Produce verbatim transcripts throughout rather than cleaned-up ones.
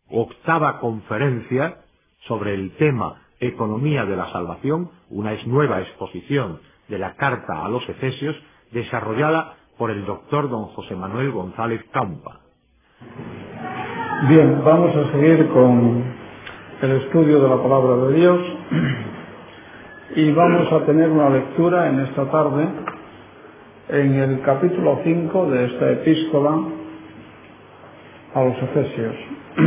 octava conferencia sobre el tema Economía de la Salvación, una nueva exposición de la carta a los Efesios, desarrollada por el doctor don José Manuel González Campa. Bien, vamos a seguir con el estudio de la palabra de Dios y vamos a tener una lectura en esta tarde en el capítulo cinco de esta epístola a los Efesios.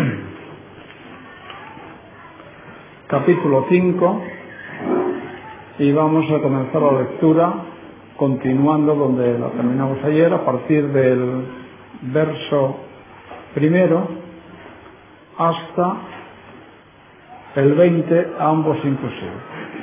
Capítulo cinco, y vamos a comenzar la lectura continuando donde la terminamos ayer, a partir del verso primero hasta el veinte, ambos inclusivos.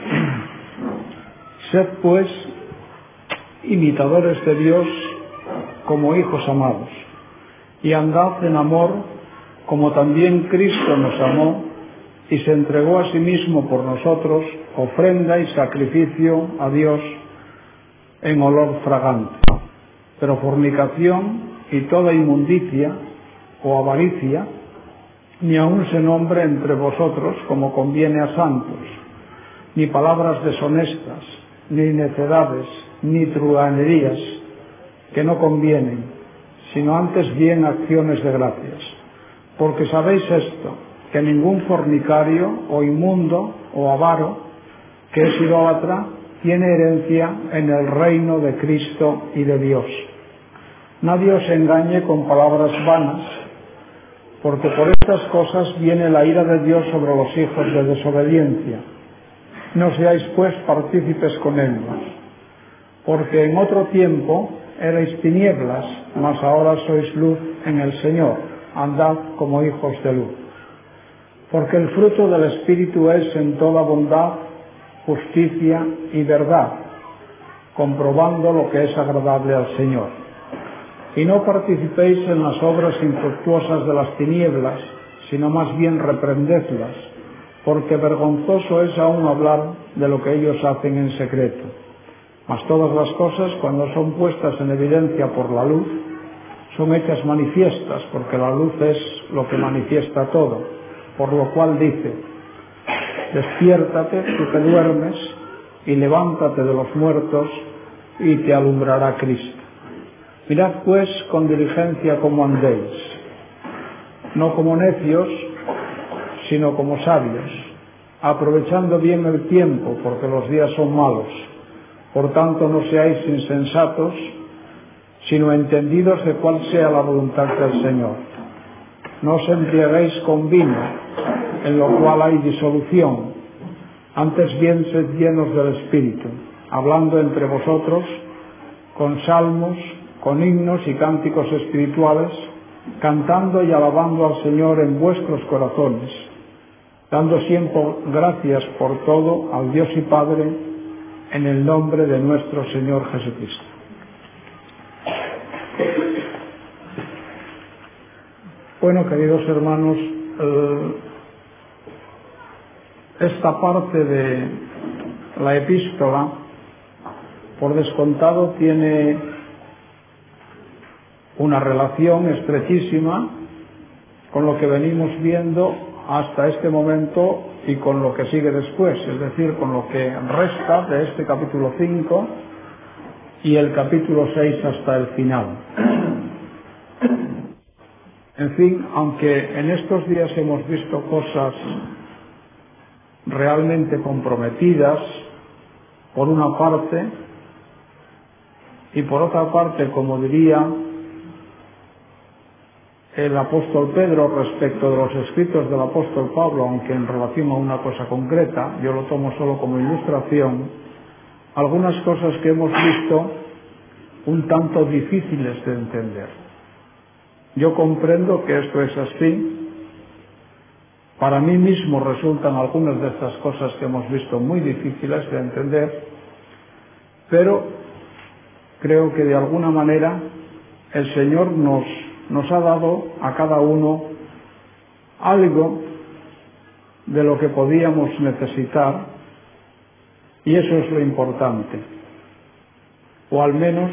Sed pues imitadores de Dios como hijos amados, y andad en amor como también Cristo nos amó y se entregó a sí mismo por nosotros, ofrenda y sacrificio a Dios en olor fragante. Pero fornicación y toda inmundicia o avaricia ni aun se nombre entre vosotros como conviene a santos, ni palabras deshonestas, ni necedades, ni truhanerías, que no convienen, sino antes bien acciones de gracias. Porque sabéis esto, que ningún fornicario, o inmundo, o avaro, que es idólatra, tiene herencia en el reino de Cristo y de Dios. Nadie os engañe con palabras vanas, porque por estas cosas viene la ira de Dios sobre los hijos de desobediencia. No seáis pues partícipes con ellos, porque en otro tiempo erais tinieblas, mas ahora sois luz en el Señor. Andad como hijos de luz. Porque el fruto del Espíritu es en toda bondad, justicia y verdad, comprobando lo que es agradable al Señor. Y no participéis en las obras infructuosas de las tinieblas, sino más bien reprendedlas, porque vergonzoso es aún hablar de lo que ellos hacen en secreto. Mas todas las cosas, cuando son puestas en evidencia por la luz, son hechas manifiestas, porque la luz es lo que manifiesta todo. Por lo cual dice: despiértate, tú que duermes, y levántate de los muertos, y te alumbrará Cristo. Mirad pues con diligencia cómo andéis, no como necios, sino como sabios, aprovechando bien el tiempo, porque los días son malos. Por tanto, no seáis insensatos, sino entendidos de cuál sea la voluntad del Señor. No os embriaguéis con vino, en lo cual hay disolución, antes bien sed llenos del Espíritu, hablando entre vosotros con salmos, con himnos y cánticos espirituales, cantando y alabando al Señor en vuestros corazones, dando siempre gracias por todo al Dios y Padre, en el nombre de nuestro Señor Jesucristo. Bueno, queridos hermanos, eh, esta parte de la epístola, por descontado, tiene una relación estrechísima con lo que venimos viendo hasta este momento y con lo que sigue después, es decir, con lo que resta de este capítulo cinco y el capítulo seis hasta el final. En fin, aunque en estos días hemos visto cosas realmente comprometidas, por una parte, y por otra parte, como diría el apóstol Pedro respecto de los escritos del apóstol Pablo, aunque en relación a una cosa concreta, yo lo tomo solo como ilustración, algunas cosas que hemos visto un tanto difíciles de entender. Yo comprendo que esto es así. Para mí mismo resultan algunas de estas cosas que hemos visto muy difíciles de entender, pero creo que de alguna manera el Señor nos, nos ha dado a cada uno algo de lo que podíamos necesitar, y eso es lo importante, o al menos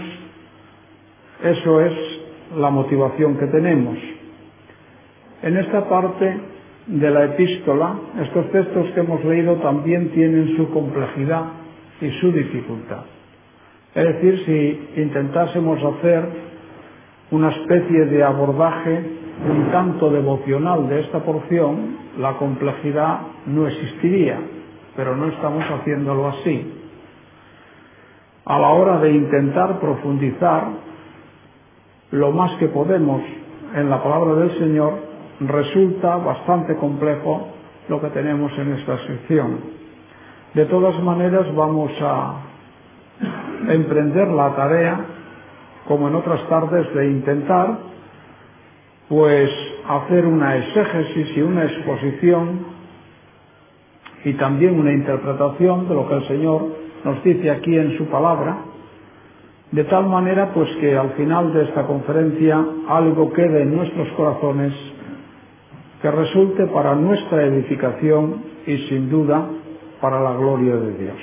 eso es la motivación que tenemos. En esta parte de la epístola, estos textos que hemos leído también tienen su complejidad y su dificultad. Es decir, si intentásemos hacer una especie de abordaje un tanto devocional de esta porción, la complejidad no existiría, pero no estamos haciéndolo así. A la hora de intentar profundizar lo más que podemos en la palabra del Señor, resulta bastante complejo lo que tenemos en esta sección. De todas maneras, vamos a emprender la tarea, como en otras tardes, de intentar pues hacer una exégesis y una exposición y también una interpretación de lo que el Señor nos dice aquí en su palabra, de tal manera pues que al final de esta conferencia algo quede en nuestros corazones que resulte para nuestra edificación y sin duda para la gloria de Dios.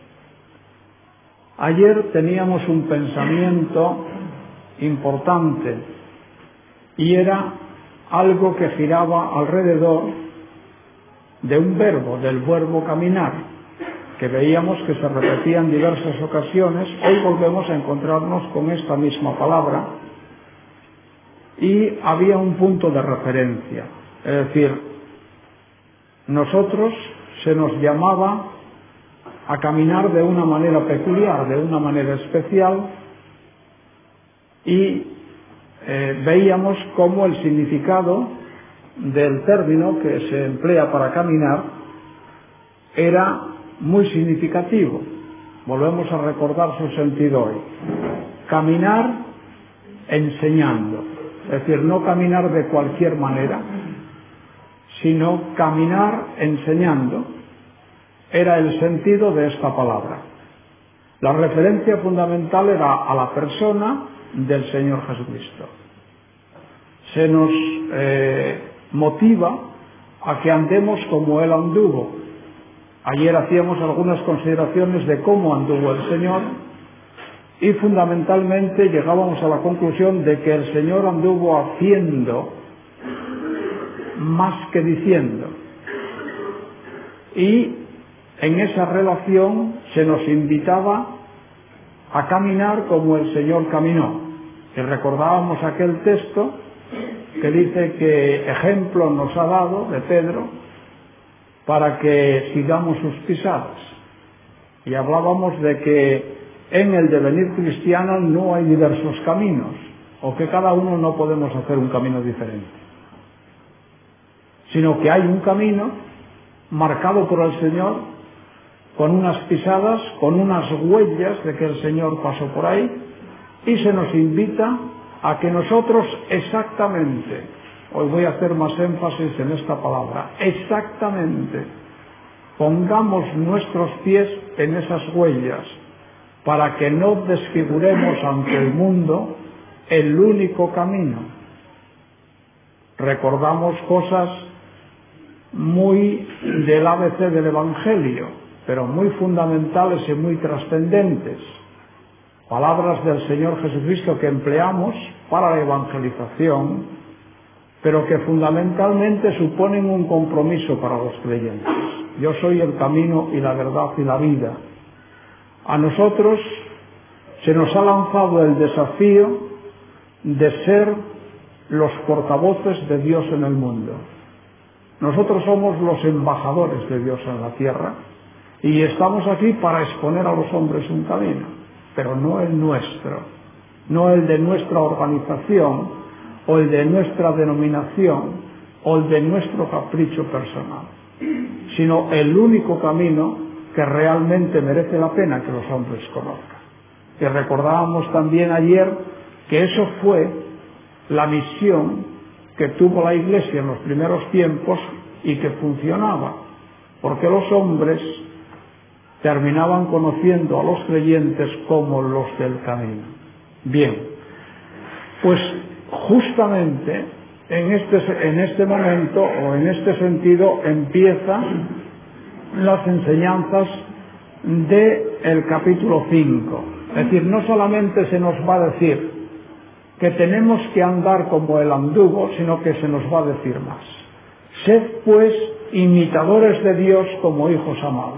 Ayer teníamos un pensamiento importante y era algo que giraba alrededor de un verbo, del verbo caminar, que veíamos que se repetía en diversas ocasiones. Hoy volvemos a encontrarnos con esta misma palabra y había un punto de referencia, es decir, nosotros se nos llamaba a caminar de una manera peculiar, de una manera especial, y eh, veíamos cómo el significado del término que se emplea para caminar era muy significativo. Volvemos a recordar su sentido hoy. Caminar enseñando, es decir, no caminar de cualquier manera, sino caminar enseñando, era el sentido de esta palabra. La referencia fundamental era a la persona del Señor Jesucristo. Se nos eh, motiva a que andemos como Él anduvo. Ayer hacíamos algunas consideraciones de cómo anduvo el Señor y fundamentalmente llegábamos a la conclusión de que el Señor anduvo haciendo más que diciendo. Y en esa relación se nos invitaba a caminar como el Señor caminó. Y recordábamos aquel texto que dice que ejemplo nos ha dado de Pedro para que sigamos sus pisadas. Y hablábamos de que en el devenir cristiano no hay diversos caminos, o que cada uno no podemos hacer un camino diferente, sino que hay un camino marcado por el Señor, con unas pisadas, con unas huellas de que el Señor pasó por ahí, y se nos invita a que nosotros exactamente, hoy voy a hacer más énfasis en esta palabra, exactamente, pongamos nuestros pies en esas huellas, para que no desfiguremos ante el mundo el único camino. Recordamos cosas muy del A B C del Evangelio, pero muy fundamentales y muy trascendentes. Palabras del Señor Jesucristo que empleamos para la evangelización, pero que fundamentalmente suponen un compromiso para los creyentes. Yo soy el camino y la verdad y la vida. A nosotros se nos ha lanzado el desafío de ser los portavoces de Dios en el mundo. Nosotros somos los embajadores de Dios en la tierra y estamos aquí para exponer a los hombres un camino, pero no el nuestro, no el de nuestra organización o el de nuestra denominación o el de nuestro capricho personal, sino el único camino que realmente merece la pena que los hombres conozcan. Y recordábamos también ayer que eso fue la misión que tuvo la Iglesia en los primeros tiempos y que funcionaba, porque los hombres terminaban conociendo a los creyentes como los del camino. Bien, pues justamente en este, en este momento o en este sentido empiezan las enseñanzas del capítulo cinco. Es decir, no solamente se nos va a decir que tenemos que andar como Él anduvo, sino que se nos va a decir más. Sed pues imitadores de Dios como hijos amados.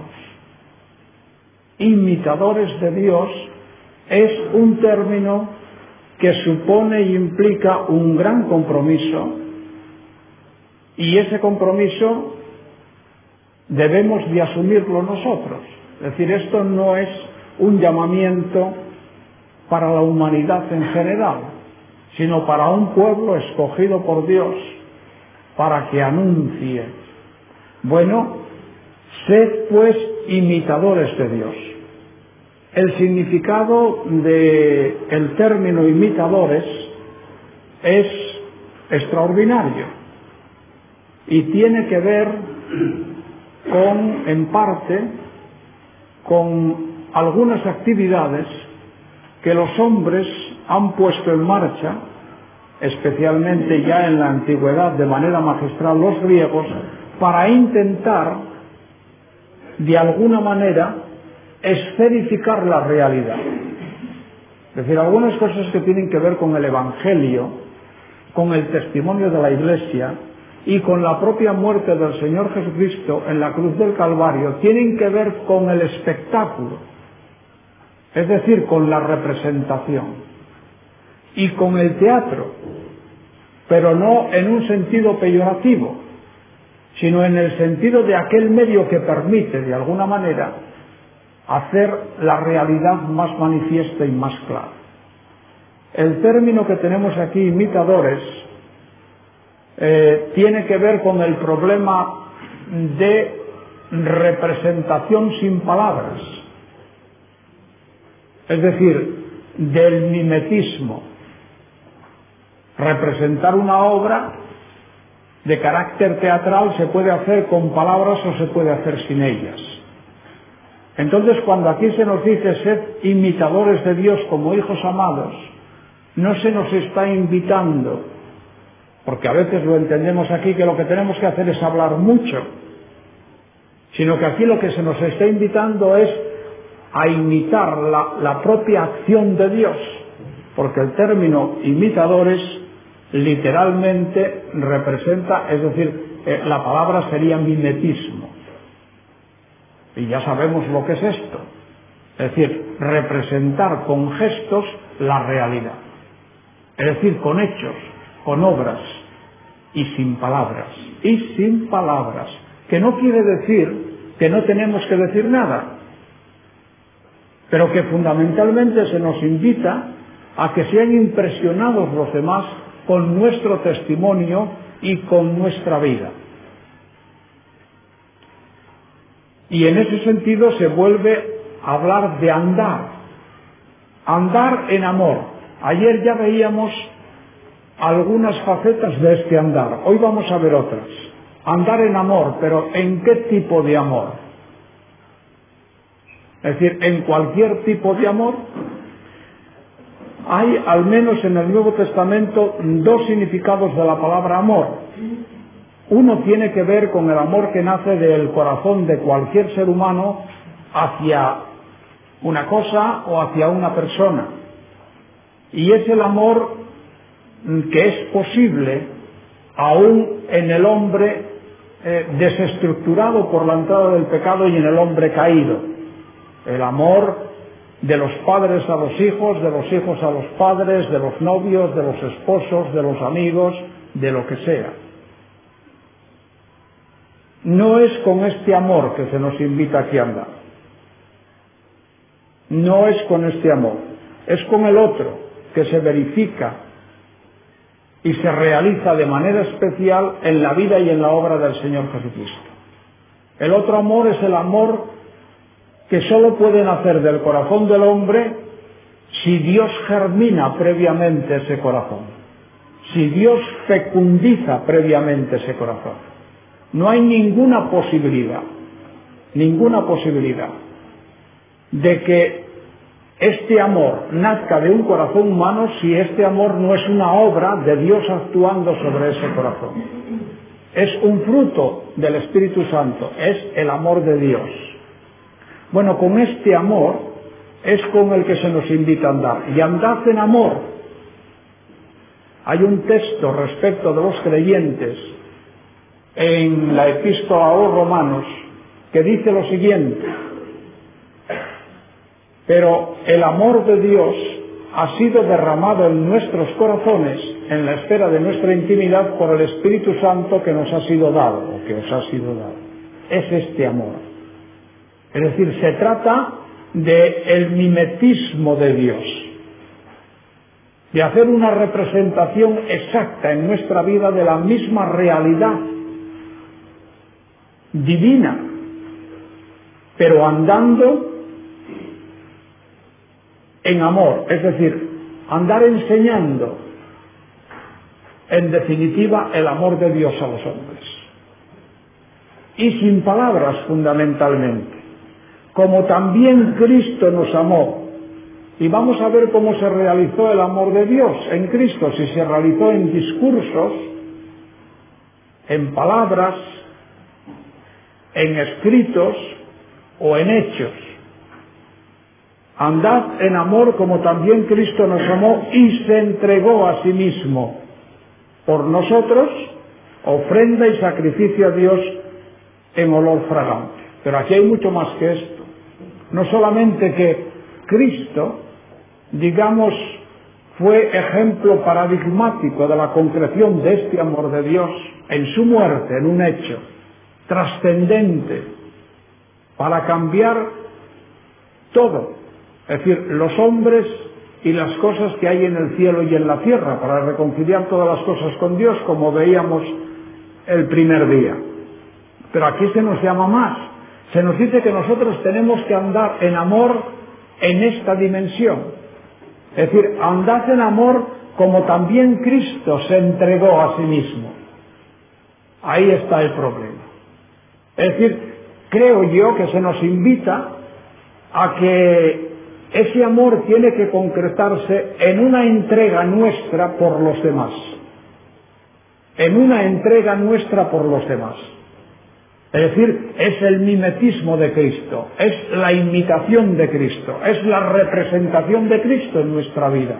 Imitadores de Dios es un término que supone e implica un gran compromiso, y ese compromiso debemos de asumirlo nosotros. Es decir, esto no es un llamamiento para la humanidad en general, sino para un pueblo escogido por Dios para que anuncie. Bueno, sed pues imitadores de Dios. El significado del término imitadores es extraordinario y tiene que ver con, en parte, con algunas actividades que los hombres han puesto en marcha, especialmente ya en la antigüedad de manera magistral los griegos, para intentar, de alguna manera, escenificar la realidad. Es decir, algunas cosas que tienen que ver con el Evangelio, con el testimonio de la Iglesia y con la propia muerte del Señor Jesucristo en la cruz del Calvario, tienen que ver con el espectáculo, es decir, con la representación y con el teatro, pero no en un sentido peyorativo, sino en el sentido de aquel medio que permite, de alguna manera, hacer la realidad más manifiesta y más clara. El término que tenemos aquí, imitadores, eh, tiene que ver con el problema de representación sin palabras, es decir, del mimetismo. Representar una obra de carácter teatral se puede hacer con palabras o se puede hacer sin ellas. Entonces, cuando aquí se nos dice sed imitadores de Dios como hijos amados, no se nos está invitando, porque a veces lo entendemos aquí que lo que tenemos que hacer es hablar mucho, sino que aquí lo que se nos está invitando es a imitar la, la propia acción de Dios, porque el término imitadores literalmente representa, es decir, eh, la palabra sería mimetismo. Y ya sabemos lo que es esto. Es decir, representar con gestos la realidad. Es decir, con hechos, con obras y sin palabras. Y sin palabras. Que no quiere decir que no tenemos que decir nada, pero que fundamentalmente se nos invita a que sean impresionados los demás con nuestro testimonio y con nuestra vida. Y en ese sentido se vuelve a hablar de andar, andar en amor. Ayer ya veíamos algunas facetas de este andar, hoy vamos a ver otras. Andar en amor, pero ¿en qué tipo de amor? Es decir, en cualquier tipo de amor. Hay, al menos en el Nuevo Testamento, dos significados de la palabra amor. Uno tiene que ver con el amor que nace del corazón de cualquier ser humano hacia una cosa o hacia una persona. Y es el amor que es posible aún en el hombre eh, desestructurado por la entrada del pecado y en el hombre caído. El amor de los padres a los hijos, de los hijos a los padres, de los novios, de los esposos, de los amigos, de lo que sea. No es con este amor que se nos invita aquí a andar. No es con este amor. Es con el otro que se verifica y se realiza de manera especial en la vida y en la obra del Señor Jesucristo. El otro amor es el amor que sólo puede nacer del corazón del hombre si Dios germina previamente ese corazón, si Dios fecundiza previamente ese corazón. No hay ninguna posibilidad, ninguna posibilidad de que este amor nazca de un corazón humano si este amor no es una obra de Dios actuando sobre ese corazón. Es un fruto del Espíritu Santo, es el amor de Dios. Bueno, con este amor es con el que se nos invita a andar. Y andad en amor. Hay un texto respecto de los creyentes en la epístola a los Romanos, que dice lo siguiente: pero el amor de Dios ha sido derramado en nuestros corazones, en la esfera de nuestra intimidad, por el Espíritu Santo que nos ha sido dado, o que os ha sido dado. Es este amor. Es decir, se trata del mimetismo de Dios, de hacer una representación exacta en nuestra vida de la misma realidad divina, pero andando en amor, es decir, andar enseñando, en definitiva, el amor de Dios a los hombres. Y sin palabras, fundamentalmente, como también Cristo nos amó. Y vamos a ver cómo se realizó el amor de Dios en Cristo, si se realizó en discursos, en palabras, en escritos o en hechos. Andad en amor como también Cristo nos amó y se entregó a sí mismo por nosotros, ofrenda y sacrificio a Dios en olor fragante. Pero aquí hay mucho más que esto. No solamente que Cristo, digamos, fue ejemplo paradigmático de la concreción de este amor de Dios en su muerte, en un hecho trascendente para cambiar todo. Es decir, los hombres y las cosas que hay en el cielo y en la tierra, para reconciliar todas las cosas con Dios, como veíamos el primer día. Pero aquí se nos llama más. Se nos dice que nosotros tenemos que andar en amor en esta dimensión. Es decir, andad en amor como también Cristo se entregó a sí mismo. Ahí está el problema. Es decir, creo yo que se nos invita a que ese amor tiene que concretarse en una entrega nuestra por los demás. En una entrega nuestra por los demás. Es decir, es el mimetismo de Cristo, es la imitación de Cristo, es la representación de Cristo en nuestra vida.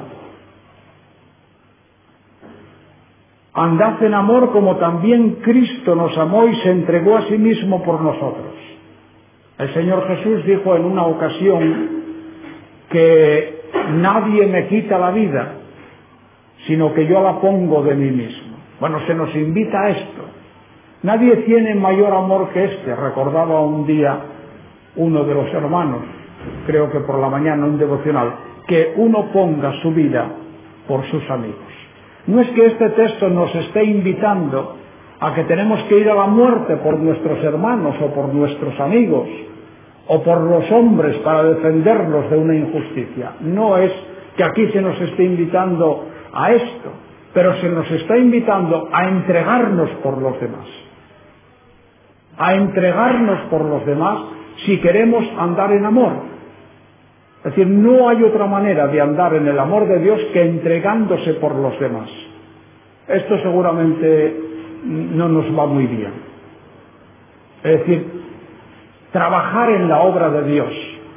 Andad en amor como también Cristo nos amó y se entregó a sí mismo por nosotros. El Señor Jesús dijo en una ocasión que nadie me quita la vida, sino que yo la pongo de mí mismo. Bueno, se nos invita a esto. Nadie tiene mayor amor que este. Recordaba un día uno de los hermanos, creo que por la mañana, un devocional, que uno ponga su vida por sus amigos. No es que este texto nos esté invitando a que tenemos que ir a la muerte por nuestros hermanos o por nuestros amigos o por los hombres para defenderlos de una injusticia. No es que aquí se nos esté invitando a esto, pero se nos está invitando a entregarnos por los demás. A entregarnos por los demás si queremos andar en amor. Es decir, no hay otra manera de andar en el amor de Dios que entregándose por los demás. Esto seguramente no nos va muy bien. Es decir, trabajar en la obra de Dios,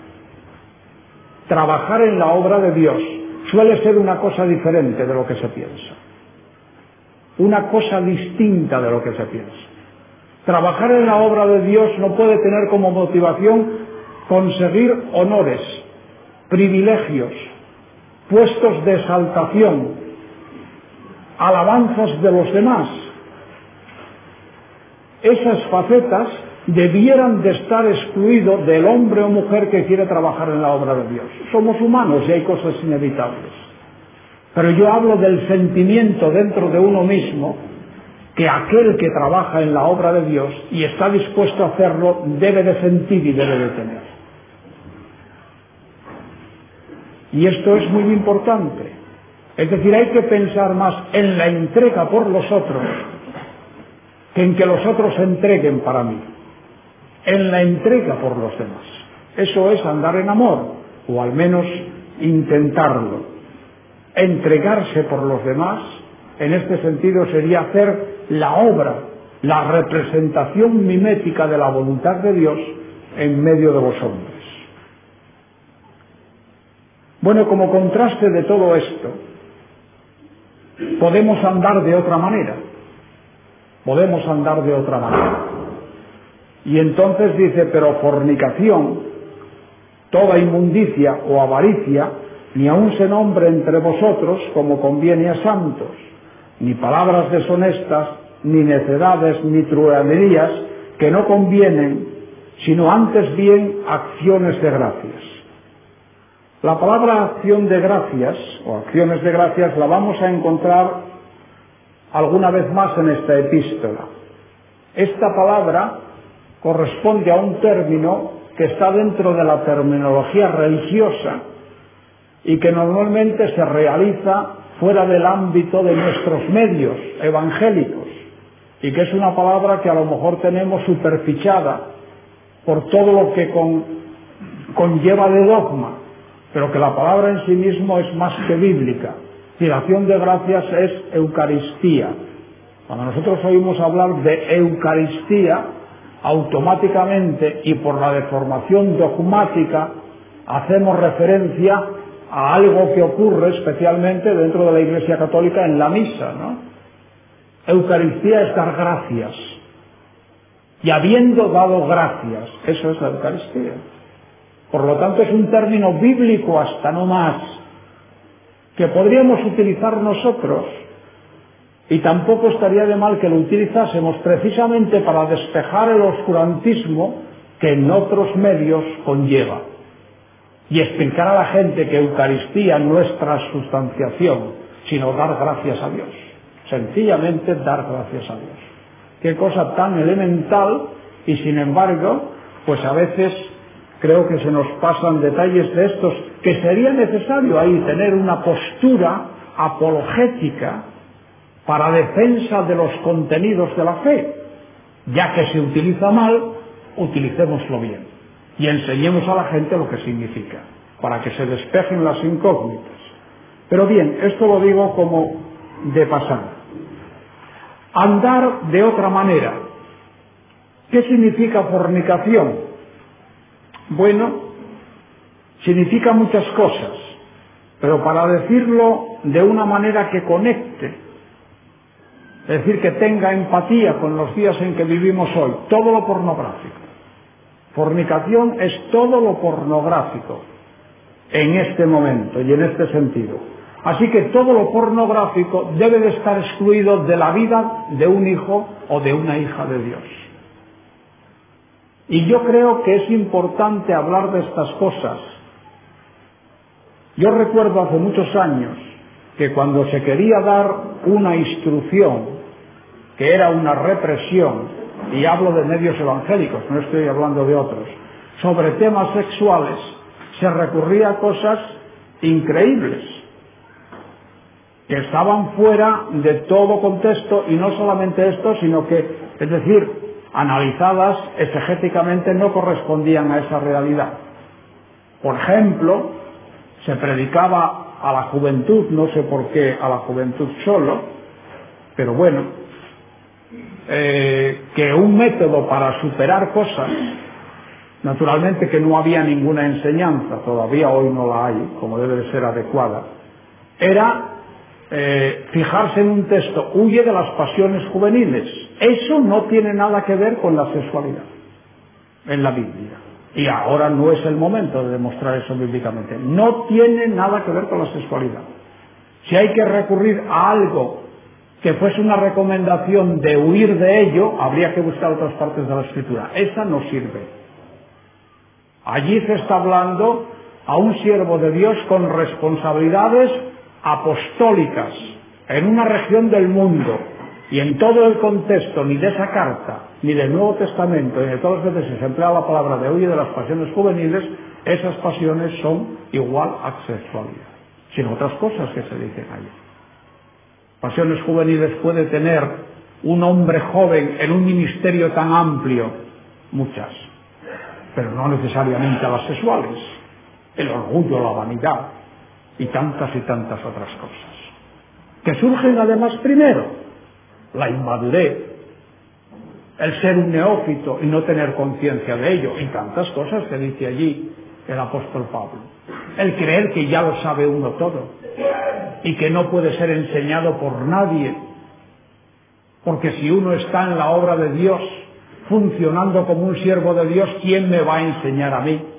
trabajar en la obra de Dios suele ser una cosa diferente de lo que se piensa. Una cosa distinta de lo que se piensa. Trabajar en la obra de Dios no puede tener como motivación conseguir honores, privilegios, puestos de exaltación, alabanzas de los demás. Esas facetas debieran de estar excluidos del hombre o mujer que quiere trabajar en la obra de Dios. Somos humanos y hay cosas inevitables. Pero yo hablo del sentimiento dentro de uno mismo que aquel que trabaja en la obra de Dios y está dispuesto a hacerlo debe de sentir y debe de tener. Y esto es muy importante. Es decir, hay que pensar más en la entrega por los otros que en que los otros se entreguen para mí. En la entrega por los demás. Eso es andar en amor, o al menos intentarlo. Entregarse por los demás, en este sentido, sería hacer la obra, la representación mimética de la voluntad de Dios en medio de los hombres. Bueno, como contraste de todo esto, podemos andar de otra manera. podemos andar de otra manera. Y entonces dice, pero fornicación, toda inmundicia o avaricia, ni aun se nombre entre vosotros como conviene a santos, ni palabras deshonestas, ni necedades, ni truhanerías, que no convienen, sino antes bien acciones de gracias. La palabra acción de gracias, o acciones de gracias, la vamos a encontrar alguna vez más en esta epístola. Esta palabra corresponde a un término que está dentro de la terminología religiosa y que normalmente se realiza fuera del ámbito de nuestros medios evangélicos, y que es una palabra que a lo mejor tenemos superficiada por todo lo que con, conlleva de dogma, pero que la palabra en sí mismo es más que bíblica. Y la acción de gracias es Eucaristía. Cuando nosotros oímos hablar de Eucaristía, automáticamente y por la deformación dogmática hacemos referencia a algo que ocurre especialmente dentro de la Iglesia Católica en la misa, ¿no? Eucaristía es dar gracias. Y habiendo dado gracias, eso es la Eucaristía. Por lo tanto, es un término bíblico hasta no más, que podríamos utilizar nosotros, y tampoco estaría de mal que lo utilizásemos precisamente para despejar el oscurantismo que en otros medios conlleva, y explicar a la gente que Eucaristía no es transubstanciación, sino dar gracias a Dios. Sencillamente dar gracias a Dios. Qué cosa tan elemental, y sin embargo, pues a veces creo que se nos pasan detalles de estos, que sería necesario ahí tener una postura apologética para defensa de los contenidos de la fe. Ya que se utiliza mal, utilicémoslo bien y enseñemos a la gente lo que significa, para que se despejen las incógnitas. Pero bien, esto lo digo como de pasada. Andar de otra manera. ¿Qué significa fornicación? Bueno, significa muchas cosas, pero para decirlo de una manera que conecte, es decir, que tenga empatía con los días en que vivimos hoy, todo lo pornográfico. Fornicación es todo lo pornográfico en este momento y en este sentido. Así que todo lo pornográfico debe de estar excluido de la vida de un hijo o de una hija de Dios. Y yo creo que es importante hablar de estas cosas. Yo recuerdo hace muchos años que cuando se quería dar una instrucción, que era una represión, y hablo de medios evangélicos, no estoy hablando de otros, sobre temas sexuales, se recurría a cosas increíbles, que estaban fuera de todo contexto, y no solamente esto, sino que, es decir, analizadas exegéticamente no correspondían a esa realidad. Por ejemplo, se predicaba a la juventud, no sé por qué a la juventud solo, pero bueno, eh, que un método para superar cosas, naturalmente que no había ninguna enseñanza, todavía hoy no la hay, como debe de ser adecuada, era eh, fijarse en un texto, huye de las pasiones juveniles. Eso no tiene nada que ver con la sexualidad en la Biblia. Y ahora no es el momento de demostrar eso bíblicamente. No tiene nada que ver con la sexualidad. Si hay que recurrir a algo que fuese una recomendación de huir de ello, habría que buscar otras partes de la Escritura. Esa no sirve. Allí se está hablando a un siervo de Dios con responsabilidades apostólicas en una región del mundo, y en todo el contexto ni de esa carta, ni del Nuevo Testamento, ni de todas las veces se emplea la palabra de huye de las pasiones juveniles, esas pasiones son igual a sexualidad, sin otras cosas que se dicen allí. Pasiones juveniles puede tener un hombre joven en un ministerio tan amplio, muchas, pero no necesariamente a las sexuales, el orgullo, la vanidad y tantas y tantas otras cosas, que surgen además primero, la inmadurez, el ser un neófito y no tener conciencia de ello, y tantas cosas que dice allí el apóstol Pablo. El creer que ya lo sabe uno todo y que no puede ser enseñado por nadie, Porque si uno está en la obra de Dios, funcionando como un siervo de Dios, ¿quién me va a enseñar a mí?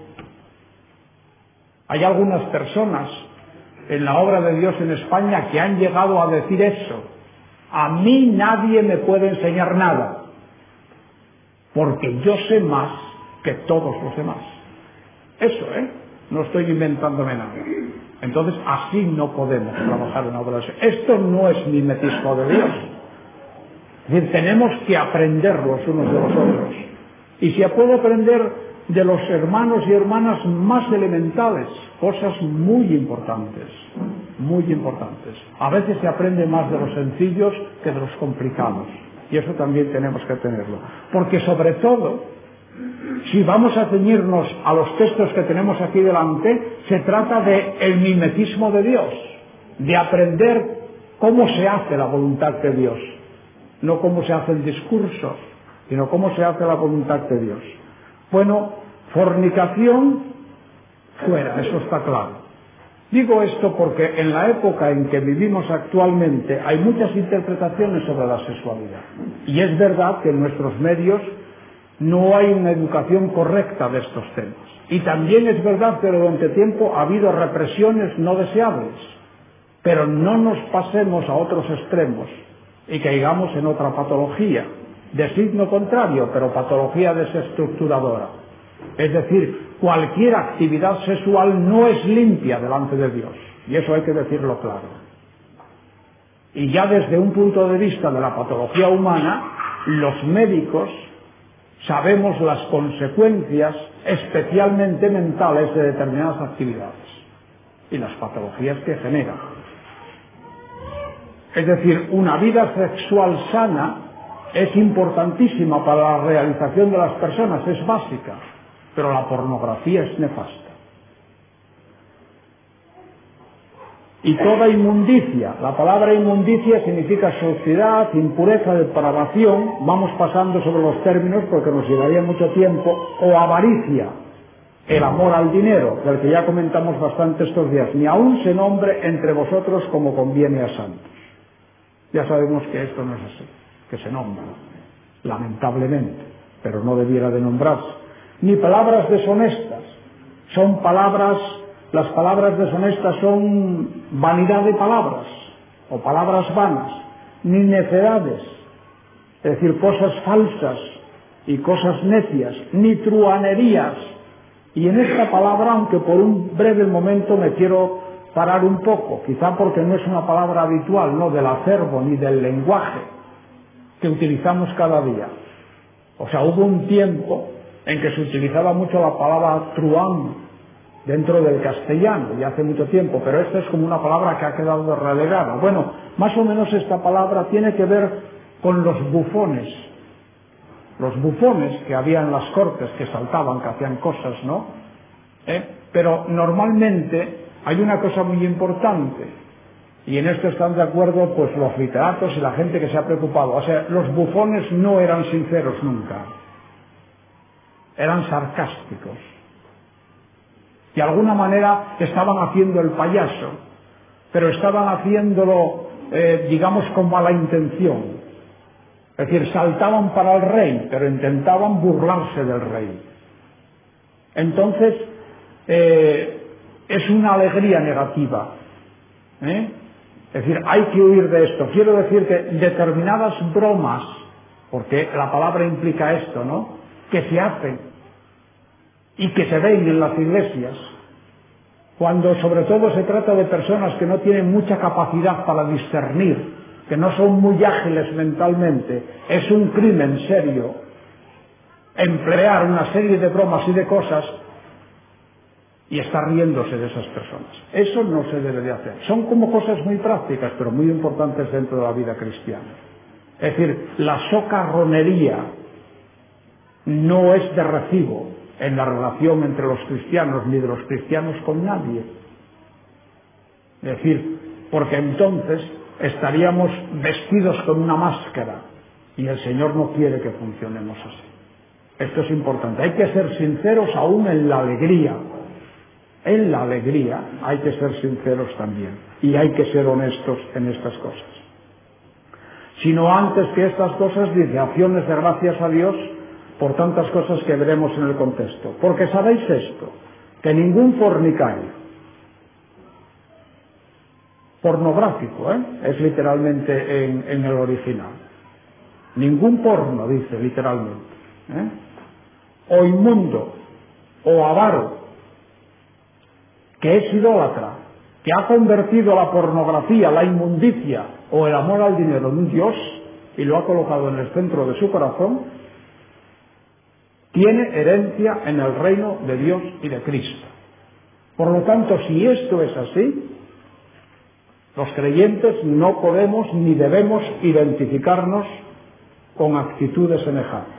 Hay algunas personas en la obra de Dios en España que han llegado a decir eso. A mí nadie me puede enseñar nada, porque yo sé más que todos los demás. Eso, ¿eh? No estoy inventándome nada. Entonces, así no podemos trabajar en la obra de Dios. Esto no es mimetismo de Dios. Es decir, tenemos que aprender los unos de los otros. Y se puede aprender de los hermanos y hermanas más elementales, cosas muy importantes, muy importantes. A veces se aprende más de los sencillos que de los complicados. Y eso también tenemos que tenerlo. Porque sobre todo, si vamos a ceñirnos a los textos que tenemos aquí delante, se trata de el mimetismo de Dios, de aprender cómo se hace la voluntad de Dios, no cómo se hace el discurso, sino cómo se hace la voluntad de Dios. Bueno, fornicación fuera, eso está claro. Digo esto porque en la época en que vivimos actualmente hay muchas interpretaciones sobre la sexualidad. Y es verdad que en nuestros medios no hay una educación correcta de estos temas. Y también es verdad que durante tiempo ha habido represiones no deseables. Pero no nos pasemos a otros extremos y caigamos en otra patología, de signo contrario, pero patología desestructuradora. Es decir, cualquier actividad sexual no es limpia delante de Dios, y eso hay que decirlo claro. Y ya desde un punto de vista de la patología humana, los médicos sabemos las consecuencias, especialmente mentales, de determinadas actividades y las patologías que generan. Es decir, una vida sexual sana es importantísima para la realización de las personas, es básica, pero la pornografía es nefasta. Y toda inmundicia, la palabra inmundicia significa suciedad, impureza, depravación, vamos pasando sobre los términos porque nos llevaría mucho tiempo, o avaricia, el amor al dinero, del que ya comentamos bastante estos días, ni aún se nombre entre vosotros como conviene a santos. Ya sabemos que esto no es así, que se nombra, lamentablemente, pero no debiera de nombrarse. Ni palabras deshonestas, son palabras, las palabras deshonestas son vanidad de palabras, o palabras vanas, ni necedades, es decir, cosas falsas y cosas necias, ni truhanerías. Y en esta palabra, aunque por un breve momento me quiero parar un poco, quizá porque no es una palabra habitual, no del acervo ni del lenguaje que utilizamos cada día. O sea, hubo un tiempo en que se utilizaba mucho la palabra truán dentro del castellano, ya hace mucho tiempo, pero esta es como una palabra que ha quedado relegada. Bueno, más o menos esta palabra tiene que ver con los bufones, los bufones que había en las cortes, que saltaban, que hacían cosas, ¿no? ¿Eh? Pero normalmente hay una cosa muy importante, y en esto están de acuerdo pues los literatos y la gente que se ha preocupado. O sea, los bufones no eran sinceros nunca, eran sarcásticos. De alguna manera estaban haciendo el payaso, pero estaban haciéndolo, eh, digamos, con mala intención. Es decir, saltaban para el rey, pero intentaban burlarse del rey. Entonces, eh, es una alegría negativa. ¿eh? Es decir, hay que huir de esto. Quiero decir que determinadas bromas, porque la palabra implica esto, ¿no?, que se hacen y que se ven en las iglesias, cuando sobre todo se trata de personas que no tienen mucha capacidad para discernir, que no son muy ágiles mentalmente, es un crimen serio emplear una serie de bromas y de cosas y estar riéndose de esas personas. Eso no se debe de hacer. Son como cosas muy prácticas, pero muy importantes dentro de la vida cristiana. Es decir, la socarronería no es de recibo en la relación entre los cristianos, ni de los cristianos con nadie. Es decir, porque entonces estaríamos vestidos con una máscara, y el Señor no quiere que funcionemos así. Esto es importante. Hay que ser sinceros aún en la alegría. En la alegría hay que ser sinceros también, y hay que ser honestos en estas cosas. sino antes que estas cosas dice acciones de gracias a Dios por tantas cosas que veremos en el contexto. Porque sabéis esto, que ningún fornicario, pornográfico, ¿eh? es literalmente en, en el original, ningún porno, dice literalmente, ¿eh? o inmundo, o avaro, que es idólatra, que ha convertido la pornografía, la inmundicia o el amor al dinero en un Dios y lo ha colocado en el centro de su corazón, tiene herencia en el reino de Dios y de Cristo. Por lo tanto, si esto es así, los creyentes no podemos ni debemos identificarnos con actitudes semejantes.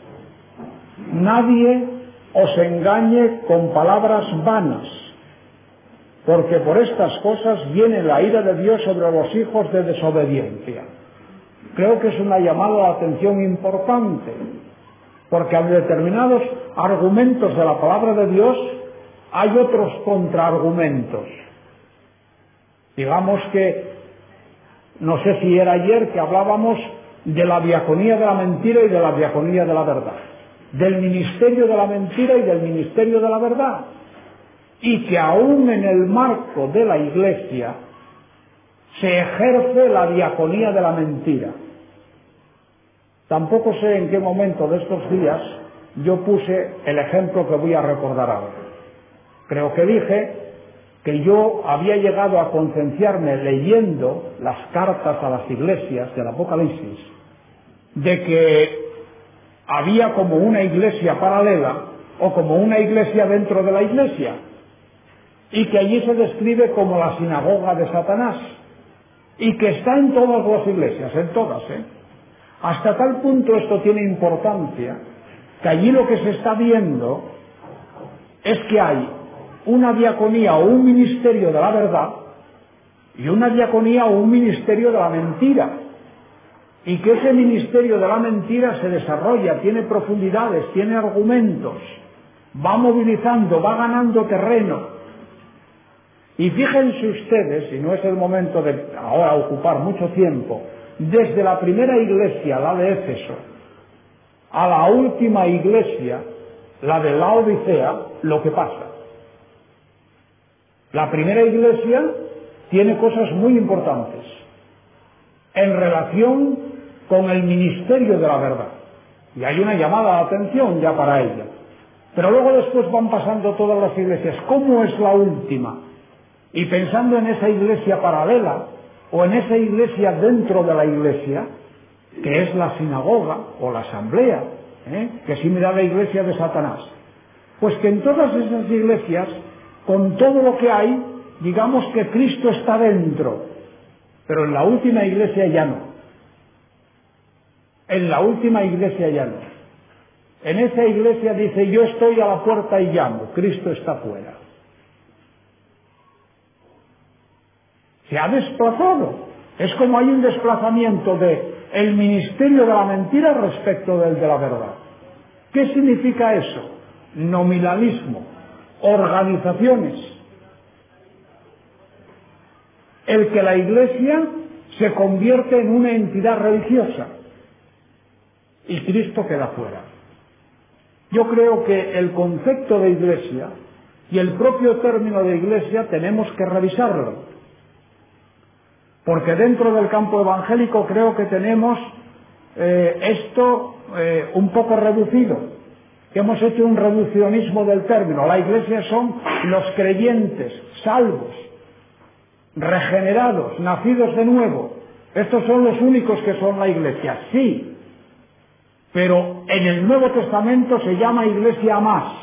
Nadie os engañe con palabras vanas, porque por estas cosas viene la ira de Dios sobre los hijos de desobediencia. Creo que es una llamada de atención importante, porque a determinados argumentos de la palabra de Dios hay otros contraargumentos. Digamos que, no sé si era ayer que hablábamos de la diaconía de la mentira y de la diaconía de la verdad, del ministerio de la mentira y del ministerio de la verdad, y que aún en el marco de la Iglesia se ejerce la diaconía de la mentira. Tampoco sé en qué momento de estos días yo puse el ejemplo que voy a recordar ahora. Creo que dije que yo había llegado a concienciarme leyendo las cartas a las iglesias del Apocalipsis de que había como una iglesia paralela o como una iglesia dentro de la iglesia, y que allí se describe como la sinagoga de Satanás, y que está en todas las iglesias, en todas, ¿eh? Hasta tal punto esto tiene importancia que allí lo que se está viendo es que hay una diaconía o un ministerio de la verdad y una diaconía o un ministerio de la mentira, y que ese ministerio de la mentira se desarrolla, tiene profundidades, tiene argumentos, va movilizando, va ganando terreno. Y fíjense ustedes, y no es el momento de ahora ocupar mucho tiempo, desde la primera iglesia, la de Éfeso, a la última iglesia, la de Laodicea, lo que pasa. La primera iglesia tiene cosas muy importantes en relación con el ministerio de la verdad, y hay una llamada de atención ya para ella. Pero luego después van pasando todas las iglesias. ¿Cómo es la última? Y pensando en esa iglesia paralela, o en esa iglesia dentro de la iglesia, que es la sinagoga o la asamblea, ¿eh? que es similar a la iglesia de Satanás, pues que en todas esas iglesias, con todo lo que hay, digamos que Cristo está dentro, pero en la última iglesia ya no. En la última iglesia ya no. En esa iglesia dice: yo estoy a la puerta y llamo, Cristo está fuera. Se ha desplazado. Es como hay un desplazamiento de el ministerio de la mentira respecto del de la verdad. ¿Qué significa eso? Nominalismo, organizaciones. El que la iglesia se convierte en una entidad religiosa y Cristo queda fuera. Yo creo que el concepto de iglesia y el propio término de iglesia tenemos que revisarlo. Porque dentro del campo evangélico creo que tenemos eh, esto eh, un poco reducido, que hemos hecho un reduccionismo del término. La iglesia son los creyentes, salvos, regenerados, nacidos de nuevo. Estos son los únicos que son la iglesia, sí, pero en el Nuevo Testamento se llama iglesia más.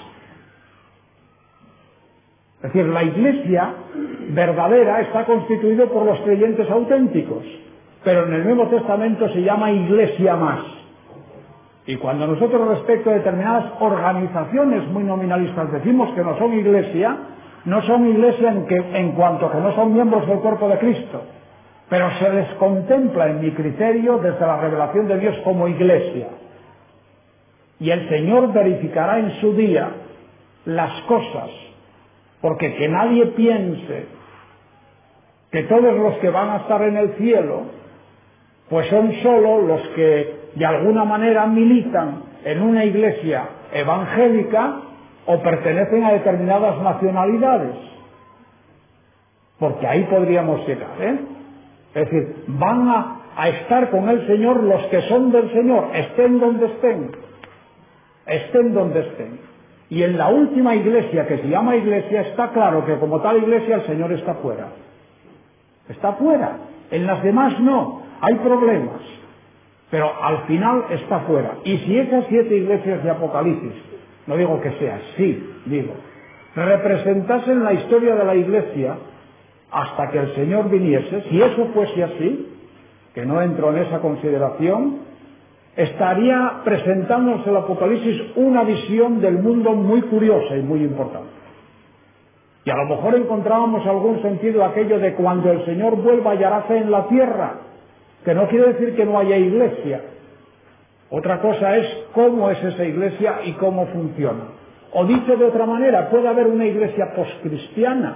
Es decir, la iglesia verdadera está constituida por los creyentes auténticos, pero en el Nuevo Testamento se llama iglesia más. Y cuando nosotros respecto a determinadas organizaciones muy nominalistas decimos que no son iglesia, no son iglesia en, que, en cuanto que no son miembros del cuerpo de Cristo, pero se les contempla en mi criterio desde la revelación de Dios como iglesia. Y el Señor verificará en su día las cosas. Porque que nadie piense que todos los que van a estar en el cielo pues son solo los que de alguna manera militan en una iglesia evangélica o pertenecen a determinadas nacionalidades, porque ahí podríamos llegar, ¿eh? Es decir, van a, a estar con el Señor los que son del Señor, estén donde estén, estén donde estén. Y en la última iglesia, que se llama iglesia, está claro que como tal iglesia el Señor está fuera. Está fuera. En las demás no, hay problemas, pero al final está fuera. Y si esas siete iglesias de Apocalipsis, no digo que sea así, digo, representasen la historia de la iglesia hasta que el Señor viniese, si eso fuese así, que no entro en esa consideración, estaría presentándonos el Apocalipsis una visión del mundo muy curiosa y muy importante. Y a lo mejor encontrábamos algún sentido aquello de cuando el Señor vuelva y hará fe en la tierra, que no quiere decir que no haya iglesia. Otra cosa es cómo es esa iglesia y cómo funciona. O dicho de otra manera, puede haber una iglesia poscristiana.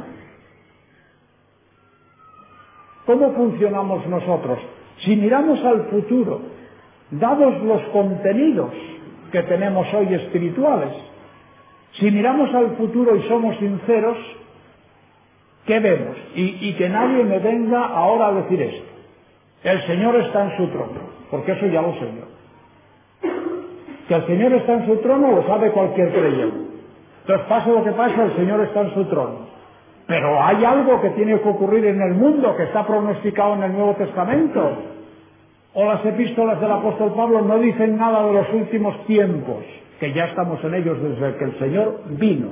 ¿Cómo funcionamos nosotros? Si miramos al futuro, dados los contenidos que tenemos hoy espirituales, si miramos al futuro y somos sinceros, ¿qué vemos? Y, y que nadie me venga ahora a decir esto. El Señor está en su trono, porque eso ya lo sé yo. Que el Señor está en su trono lo sabe cualquier creyente. Entonces, pase lo que pase, el Señor está en su trono. Pero hay algo que tiene que ocurrir en el mundo, que está pronosticado en el Nuevo Testamento. O las epístolas del apóstol Pablo no dicen nada de los últimos tiempos, que ya estamos en ellos desde que el Señor vino.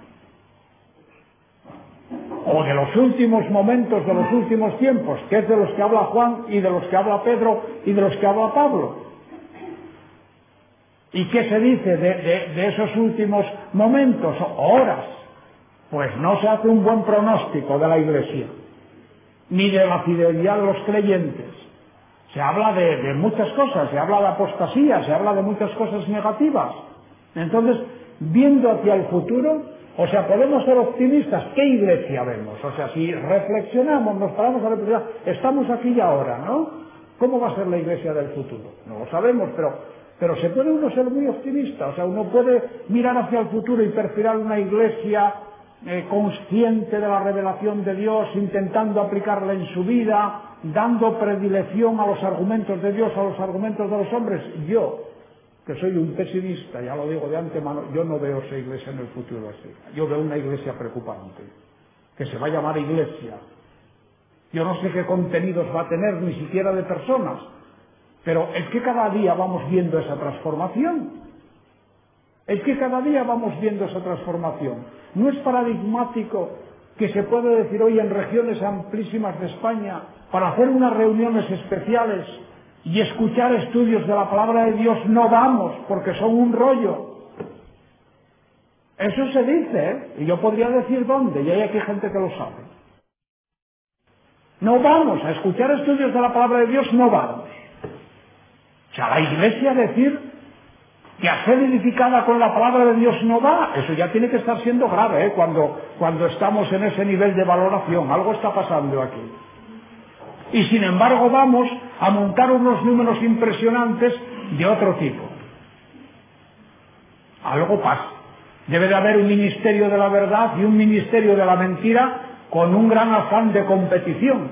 O de los últimos momentos, de los últimos tiempos, que es de los que habla Juan y de los que habla Pedro y de los que habla Pablo. ¿Y qué se dice de, de, de esos últimos momentos o horas? Pues no se hace un buen pronóstico de la Iglesia, ni de la fidelidad de los creyentes. Se habla de, de muchas cosas, se habla de apostasía, se habla de muchas cosas negativas. Entonces, viendo hacia el futuro, o sea, podemos ser optimistas. ¿Qué iglesia vemos? O sea, si reflexionamos, nos paramos a reflexionar, estamos aquí y ahora, ¿no? ¿Cómo va a ser la iglesia del futuro? No lo sabemos, pero, pero se puede uno ser muy optimista. O sea, uno puede mirar hacia el futuro y perfilar una iglesia eh, consciente de la revelación de Dios, intentando aplicarla en su vida, dando predilección a los argumentos de Dios, a los argumentos de los hombres. Yo, que soy un pesimista, ya lo digo de antemano, yo no veo esa iglesia en el futuro así. Yo veo una iglesia preocupante, que se va a llamar iglesia. Yo no sé qué contenidos va a tener, ni siquiera de personas, pero es que cada día vamos viendo esa transformación. Es que cada día vamos viendo esa transformación. No es paradigmático que se puede decir hoy en regiones amplísimas de España, para hacer unas reuniones especiales y escuchar estudios de la palabra de Dios, no vamos, porque son un rollo. Eso se dice, ¿eh? Y yo podría decir dónde, y hay aquí gente que lo sabe. No vamos a escuchar estudios de la palabra de Dios, no vamos. O sea, la iglesia decir que a ser edificada con la palabra de Dios no va, eso ya tiene que estar siendo grave, ¿eh? Cuando, cuando estamos en ese nivel de valoración, algo está pasando aquí. Y sin embargo vamos a montar unos números impresionantes de otro tipo. Algo pasa. Debe de haber un ministerio de la verdad y un ministerio de la mentira con un gran afán de competición.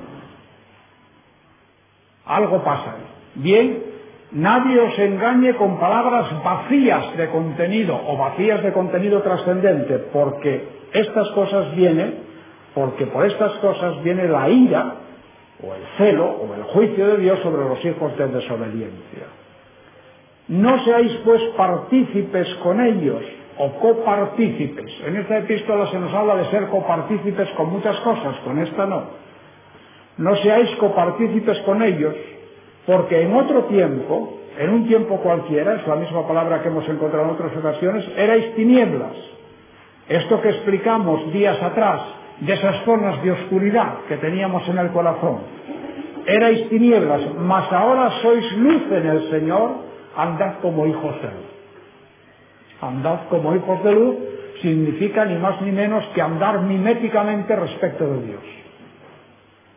Algo pasa. Bien, nadie os engañe con palabras vacías de contenido o vacías de contenido trascendente, porque estas cosas vienen, porque por estas cosas viene la ira o el celo o el juicio de Dios sobre los hijos de desobediencia. No seáis pues partícipes con ellos o copartícipes. En esta epístola se nos habla de ser copartícipes con muchas cosas, con esta no. No seáis copartícipes con ellos, porque en otro tiempo, en un tiempo cualquiera, es la misma palabra que hemos encontrado en otras ocasiones, erais tinieblas. Esto que explicamos días atrás, de esas zonas de oscuridad que teníamos en el corazón. Erais tinieblas, mas ahora sois luz en el Señor, andad como hijos de luz. Andad como hijos de luz significa ni más ni menos que andar miméticamente respecto de Dios.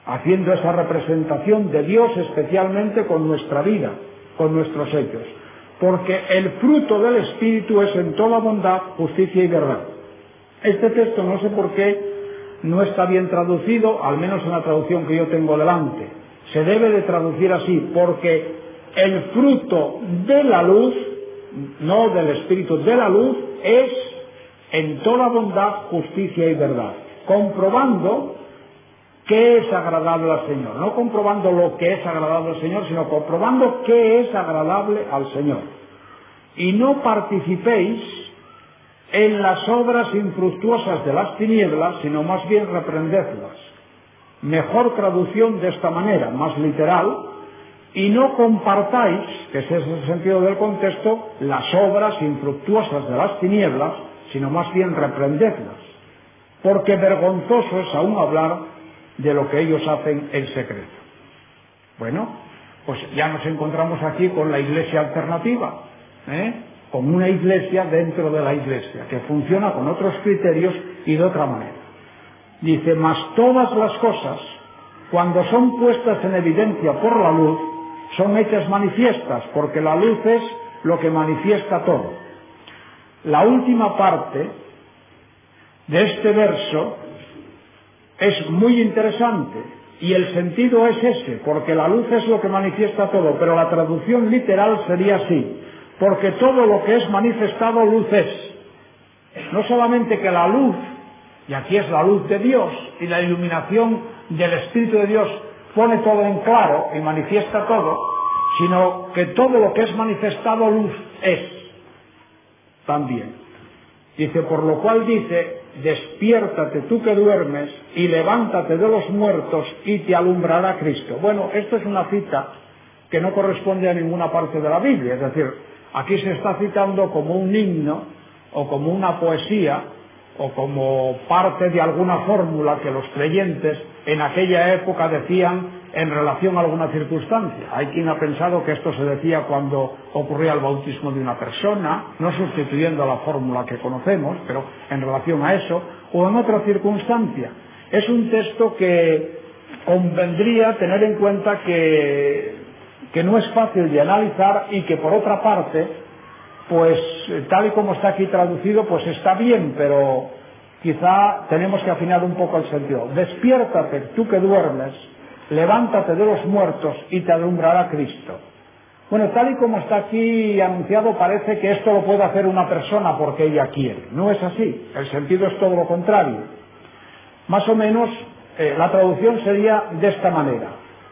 haciendo esa representación de Dios especialmente con nuestra vida, con nuestros hechos. Porque el fruto del Espíritu es en toda bondad, justicia y verdad. Este texto no sé por qué no está bien traducido, al menos en la traducción que yo tengo delante. Se debe de traducir así, porque el fruto de la luz, no del Espíritu, de la luz, es en toda bondad, justicia y verdad, comprobando qué es agradable al Señor, no comprobando lo que es agradable al Señor, sino comprobando qué es agradable al Señor. Y no participéis en las obras infructuosas de las tinieblas, sino más bien reprendedlas. Mejor traducción de esta manera, más literal, y no compartáis, que ese es el sentido del contexto, las obras infructuosas de las tinieblas, sino más bien reprendedlas, porque vergonzoso es aún hablar de lo que ellos hacen en secreto. Bueno, pues ya nos encontramos aquí con la iglesia alternativa, ¿eh? Con una iglesia dentro de la iglesia, que funciona con otros criterios y de otra manera. Dice, mas todas las cosas, cuando son puestas en evidencia por la luz, son hechas manifiestas, porque la luz es lo que manifiesta todo. La última parte de este verso es muy interesante, y el sentido es ese, porque la luz es lo que manifiesta todo, pero la traducción literal sería así, porque todo lo que es manifestado, luz es. No solamente que la luz, y aquí es la luz de Dios, y la iluminación del Espíritu de Dios pone todo en claro y manifiesta todo, sino que todo lo que es manifestado, luz es también. Dice, por lo cual dice, despiértate tú que duermes y levántate de los muertos y te alumbrará Cristo. Bueno, esto es una cita que no corresponde a ninguna parte de la Biblia, es decir, aquí se está citando como un himno o como una poesía o como parte de alguna fórmula que los creyentes en aquella época decían en relación a alguna circunstancia. Hay quien ha pensado que esto se decía cuando ocurría el bautismo de una persona, no sustituyendo la fórmula que conocemos, pero en relación a eso, o en otra circunstancia. Es un texto que convendría tener en cuenta que, que no es fácil de analizar y que por otra parte, pues tal y como está aquí traducido, pues está bien, pero quizá tenemos que afinar un poco el sentido. Despiértate tú que duermes, levántate de los muertos y te alumbrará Cristo. Bueno, tal y como está aquí anunciado, parece que esto lo puede hacer una persona porque ella quiere. No es así, el sentido es todo lo contrario. Más o menos, eh, la traducción sería de esta manera.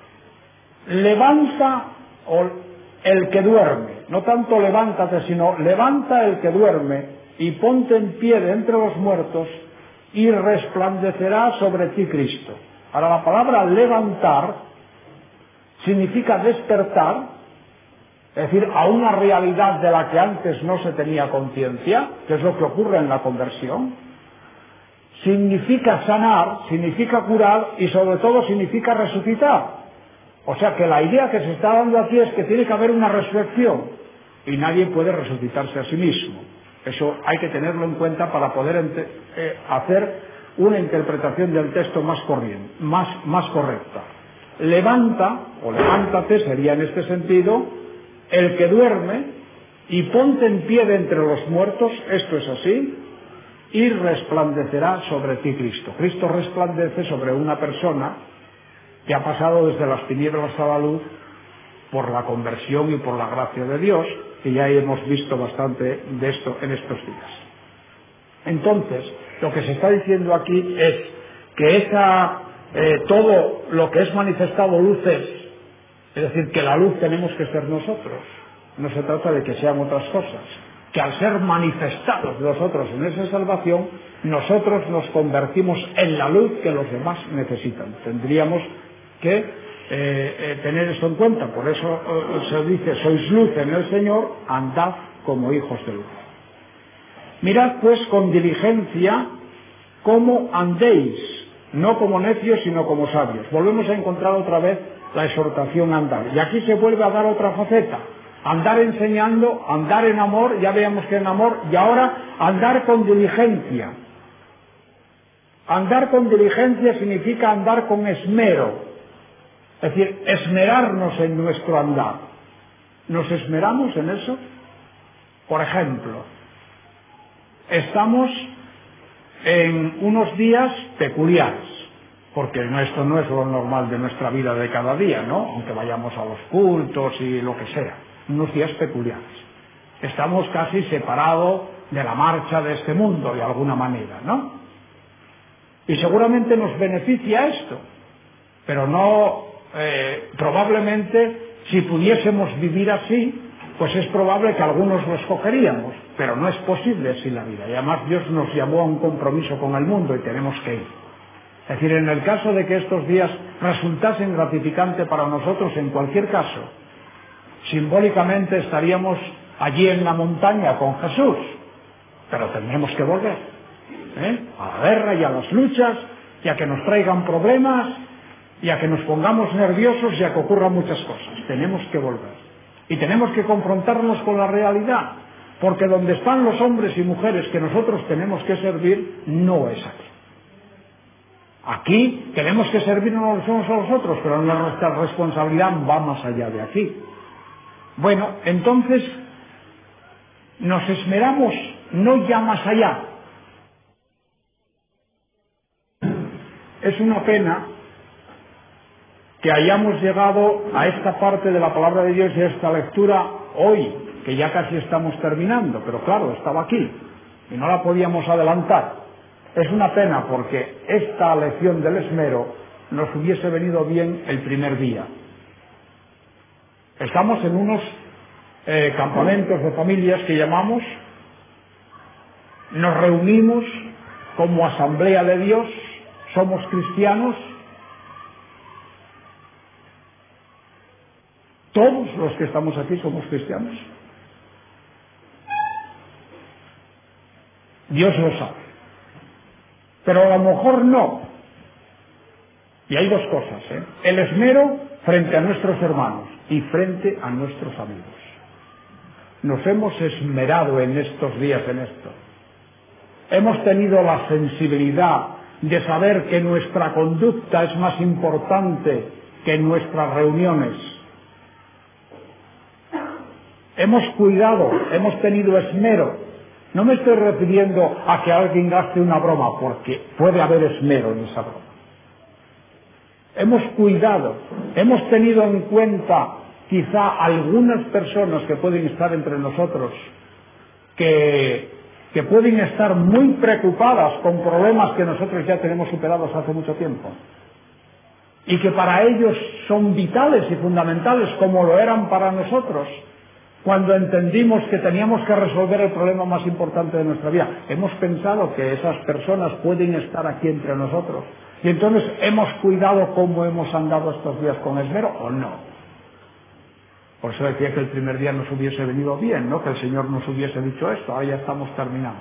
Levanta el que duerme, no tanto levántate, sino levanta el que duerme y ponte en pie de entre los muertos y resplandecerá sobre ti Cristo. Ahora, la palabra levantar significa despertar, es decir, a una realidad de la que antes no se tenía conciencia, que es lo que ocurre en la conversión. Significa sanar, significa curar y sobre todo significa resucitar. O sea que la idea que se está dando aquí es que tiene que haber una resurrección y nadie puede resucitarse a sí mismo. Eso hay que tenerlo en cuenta para poder eh, hacer una interpretación del texto más corriente, más, más correcta. Levanta, o levántate, sería en este sentido, el que duerme, y ponte en pie de entre los muertos, esto es así, y resplandecerá sobre ti Cristo. Cristo resplandece sobre una persona que ha pasado desde las tinieblas a la luz por la conversión y por la gracia de Dios, que ya hemos visto bastante de esto en estos días. Entonces, lo que se está diciendo aquí es que esa, eh, todo lo que es manifestado luz es, es decir, que la luz tenemos que ser nosotros. No se trata de que sean otras cosas. Que al ser manifestados nosotros en esa salvación, nosotros nos convertimos en la luz que los demás necesitan. Tendríamos que eh, eh, tener esto en cuenta. Por eso eh, se dice, sois luz en el Señor, andad como hijos de luz. Mirad pues con diligencia cómo andéis, no como necios, sino como sabios. Volvemos a encontrar otra vez la exhortación a andar. Y aquí se vuelve a dar otra faceta. Andar enseñando, andar en amor, ya veamos que en amor, y ahora andar con diligencia. Andar con diligencia significa andar con esmero, es decir, esmerarnos en nuestro andar. ¿Nos esmeramos en eso? Por ejemplo, estamos en unos días peculiares, porque esto no es lo normal de nuestra vida de cada día, ¿no? Aunque vayamos a los cultos y lo que sea, unos días peculiares. Estamos casi separados de la marcha de este mundo, de alguna manera, ¿no? Y seguramente nos beneficia esto, pero no, eh, probablemente, si pudiésemos vivir así, pues es probable que algunos lo escogeríamos, pero no es posible así la vida. Y además Dios nos llamó a un compromiso con el mundo y tenemos que ir. Es decir, en el caso de que estos días resultasen gratificantes para nosotros, en cualquier caso, simbólicamente estaríamos allí en la montaña con Jesús, pero tenemos que volver, ¿eh? a la guerra y a las luchas, y a que nos traigan problemas, y a que nos pongamos nerviosos y a que ocurran muchas cosas. Tenemos que volver. Y tenemos que confrontarnos con la realidad, porque donde están los hombres y mujeres que nosotros tenemos que servir, no es aquí. Aquí tenemos que servirnos los unos a los otros, pero nuestra responsabilidad va más allá de aquí. Bueno, entonces nos esmeramos no ya más allá. Es una pena que hayamos llegado a esta parte de la palabra de Dios y a esta lectura hoy, que ya casi estamos terminando, pero claro, estaba aquí y no la podíamos adelantar. Es una pena porque esta lección del esmero nos hubiese venido bien el primer día. Estamos en unos eh, campamentos de familias que llamamos, nos reunimos como asamblea de Dios, somos cristianos. Todos los que estamos aquí somos cristianos. Dios lo sabe. Pero a lo mejor no. Y hay dos cosas, ¿eh? El esmero frente a nuestros hermanos y frente a nuestros amigos. Nos hemos esmerado en estos días en esto. Hemos tenido la sensibilidad de saber que nuestra conducta es más importante que nuestras reuniones. Hemos cuidado, hemos tenido esmero. No me estoy refiriendo a que alguien gaste una broma, porque puede haber esmero en esa broma. Hemos cuidado, hemos tenido en cuenta quizá algunas personas que pueden estar entre nosotros, que, que pueden estar muy preocupadas con problemas que nosotros ya tenemos superados hace mucho tiempo, y que para ellos son vitales y fundamentales como lo eran para nosotros, cuando entendimos que teníamos que resolver el problema más importante de nuestra vida. Hemos pensado que esas personas pueden estar aquí entre nosotros. Y entonces, ¿hemos cuidado cómo hemos andado estos días con esmero o no? Por eso decía que el primer día nos hubiese venido bien, ¿no? Que el Señor nos hubiese dicho esto, ahora ya estamos terminando.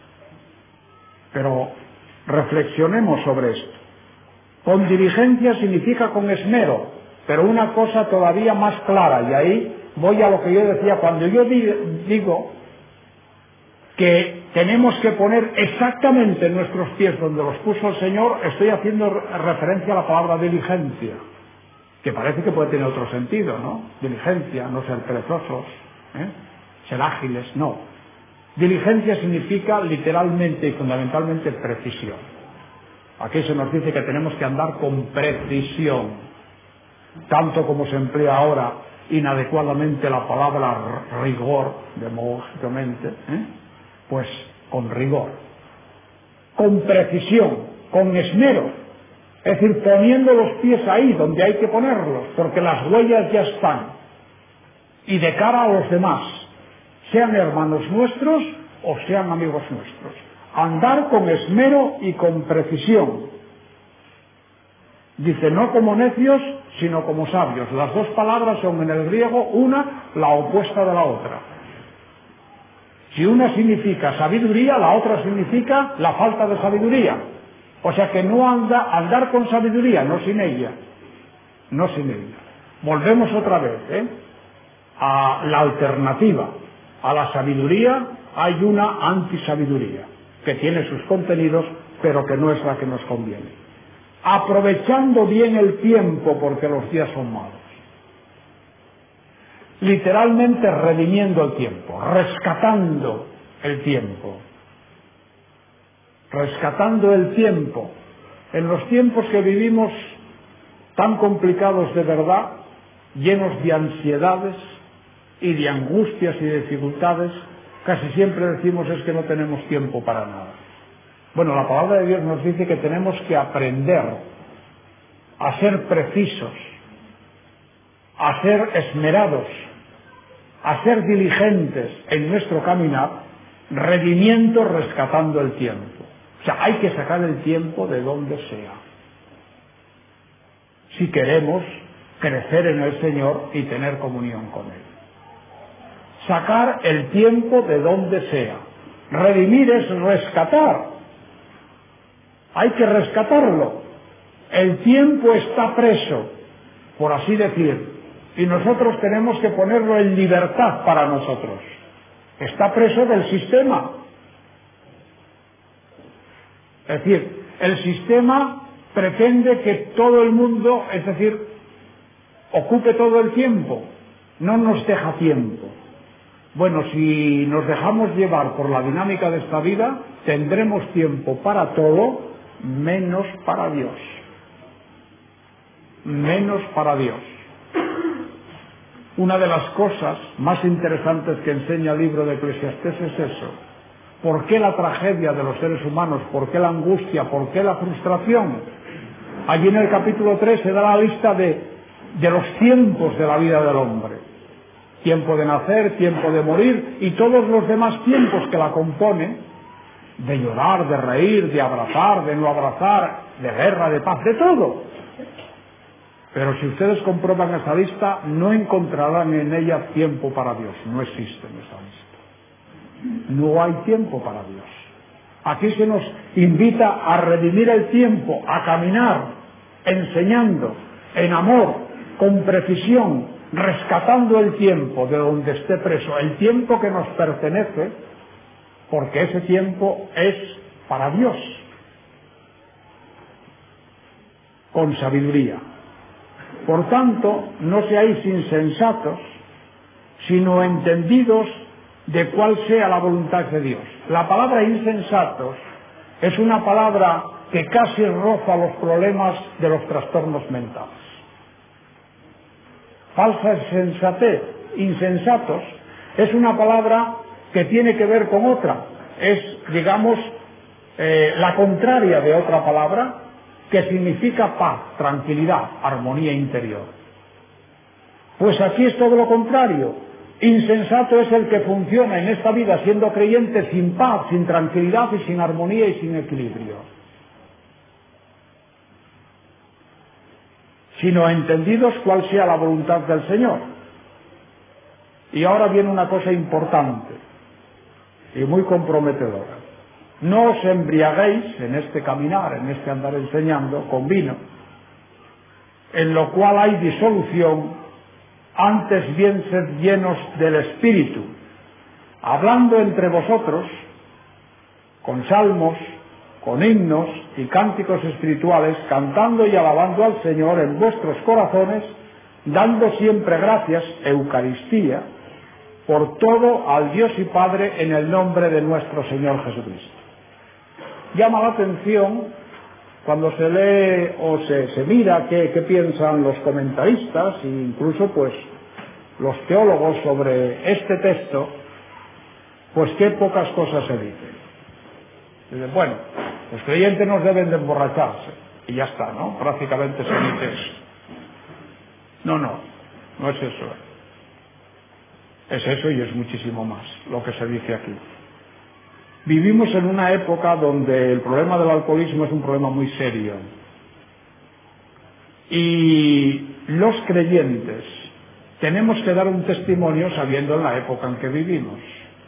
Pero reflexionemos sobre esto. Con diligencia significa con esmero, pero una cosa todavía más clara, y ahí voy a lo que yo decía, cuando yo digo que tenemos que poner exactamente nuestros pies donde los puso el Señor, estoy haciendo referencia a la palabra diligencia, que parece que puede tener otro sentido, ¿no? Diligencia, no ser perezosos, ¿eh? Ser ágiles, no. Diligencia significa literalmente y fundamentalmente precisión. Aquí se nos dice que tenemos que andar con precisión, tanto como se emplea ahora inadecuadamente la palabra rigor, demagógicamente, ¿eh? Pues con rigor, con precisión, con esmero, es decir, poniendo los pies ahí donde hay que ponerlos, porque las huellas ya están, y de cara a los demás, sean hermanos nuestros o sean amigos nuestros, andar con esmero y con precisión. Dice, no como necios, sino como sabios. Las dos palabras son en el griego una la opuesta de la otra. Si una significa sabiduría, la otra significa la falta de sabiduría. O sea que no anda, andar con sabiduría, no sin ella. No sin ella. Volvemos otra vez, ¿eh? a la alternativa. A la sabiduría hay una antisabiduría, que tiene sus contenidos pero que no es la que nos conviene. Aprovechando bien el tiempo porque los días son malos. Literalmente redimiendo el tiempo, rescatando el tiempo. Rescatando el tiempo. En los tiempos que vivimos tan complicados de verdad, llenos de ansiedades y de angustias y de dificultades, casi siempre decimos es que no tenemos tiempo para nada. Bueno, la palabra de Dios nos dice que tenemos que aprender a ser precisos, a ser esmerados, a ser diligentes en nuestro caminar, redimiendo, rescatando el tiempo. O sea, hay que sacar el tiempo de donde sea, si queremos crecer en el Señor y tener comunión con Él. Sacar el tiempo de donde sea. Redimir es rescatar. Hay que rescatarlo. El tiempo está preso, por así decir, y nosotros tenemos que ponerlo en libertad para nosotros. Está preso del sistema. Es decir, el sistema pretende que todo el mundo, es decir, ocupe todo el tiempo, no nos deja tiempo. Bueno, si nos dejamos llevar por la dinámica de esta vida, tendremos tiempo para todo, menos para Dios. Menos para Dios. Una de las cosas más interesantes que enseña el libro de Eclesiastés es eso. ¿Por qué la tragedia de los seres humanos? ¿Por qué la angustia? ¿Por qué la frustración? Allí en el capítulo tres se da la lista de, de los tiempos de la vida del hombre. Tiempo de nacer, tiempo de morir y todos los demás tiempos que la componen, de llorar, de reír, de abrazar, de no abrazar, de guerra, de paz, de todo. Pero si ustedes comprueban esa lista, no encontrarán en ella tiempo para Dios. No existe en esa lista. No hay tiempo para Dios. Aquí se nos invita a redimir el tiempo, a caminar, enseñando, en amor, con precisión, rescatando el tiempo de donde esté preso, el tiempo que nos pertenece, porque ese tiempo es para Dios, con sabiduría. Por tanto, no seáis insensatos, sino entendidos de cuál sea la voluntad de Dios. La palabra insensatos es una palabra que casi roza los problemas de los trastornos mentales. Falsa sensatez, insensatos, es una palabra que tiene que ver con otra. Es, digamos, eh, la contraria de otra palabra que significa paz, tranquilidad, armonía interior. Pues aquí es todo lo contrario. Insensato es el que funciona en esta vida siendo creyente sin paz, sin tranquilidad y sin armonía y sin equilibrio. Sino entendidos cuál sea la voluntad del Señor. Y ahora viene una cosa importante y muy comprometedora. No os embriaguéis en este caminar, en este andar enseñando, con vino, en lo cual hay disolución, antes bien sed llenos del Espíritu, hablando entre vosotros con salmos, con himnos y cánticos espirituales, cantando y alabando al Señor en vuestros corazones, dando siempre gracias, Eucaristía, por todo al Dios y Padre en el nombre de nuestro Señor Jesucristo. Llama la atención cuando se lee o se, se mira qué, qué piensan los comentaristas e incluso pues los teólogos sobre este texto, pues qué pocas cosas se dicen. Dicen, bueno, los creyentes no deben de emborracharse y ya está, ¿no? Prácticamente se dice eso. No, no, no es eso. Es eso y es muchísimo más lo que se dice aquí. Vivimos en una época donde el problema del alcoholismo es un problema muy serio. Y los creyentes tenemos que dar un testimonio sabiendo en la época en que vivimos.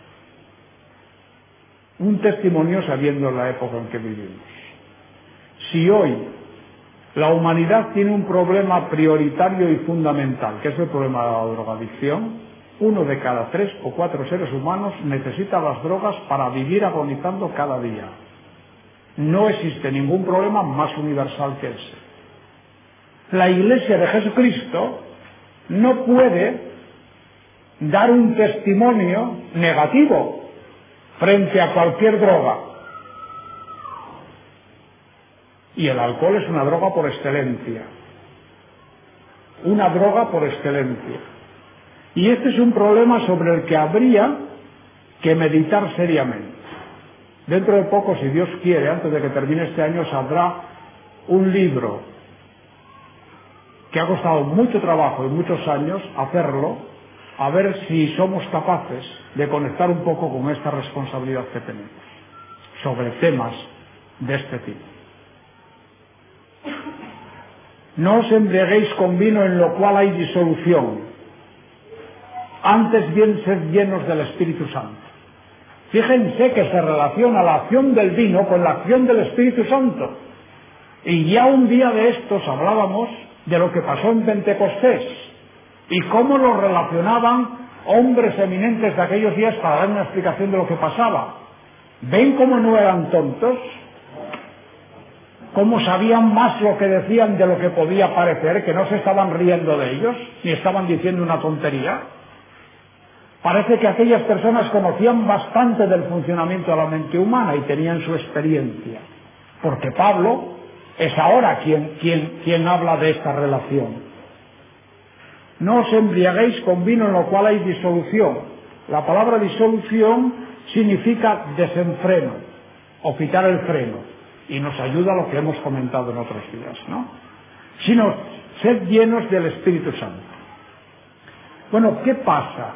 Un testimonio sabiendo en la época en que vivimos. Si hoy la humanidad tiene un problema prioritario y fundamental, que es el problema de la drogadicción, uno de cada tres o cuatro seres humanos necesita las drogas para vivir agonizando cada día. No existe ningún problema más universal que ese. La Iglesia de Jesucristo no puede dar un testimonio negativo frente a cualquier droga. Y el alcohol es una droga por excelencia. Una droga por excelencia. Y este es un problema sobre el que habría que meditar seriamente. Dentro de poco, si Dios quiere, antes de que termine este año, saldrá un libro que ha costado mucho trabajo y muchos años hacerlo, a ver si somos capaces de conectar un poco con esta responsabilidad que tenemos sobre temas de este tipo. No os embriaguéis con vino en lo cual hay disolución, antes bien sed llenos del Espíritu Santo. Fíjense que se relaciona la acción del vino con la acción del Espíritu Santo. Y ya un día de estos hablábamos de lo que pasó en Pentecostés y cómo lo relacionaban hombres eminentes de aquellos días para dar una explicación de lo que pasaba. ¿Ven cómo no eran tontos? ¿Cómo sabían más lo que decían de lo que podía parecer? Que no se estaban riendo de ellos ni estaban diciendo una tontería. Parece que aquellas personas conocían bastante del funcionamiento de la mente humana y tenían su experiencia, porque Pablo es ahora quien, quien, quien habla de esta relación. No os embriaguéis con vino en lo cual hay disolución. La palabra disolución significa desenfreno o quitar el freno, y nos ayuda a lo que hemos comentado en otros días, ¿no? Sino sed llenos del Espíritu Santo. Bueno, ¿qué pasa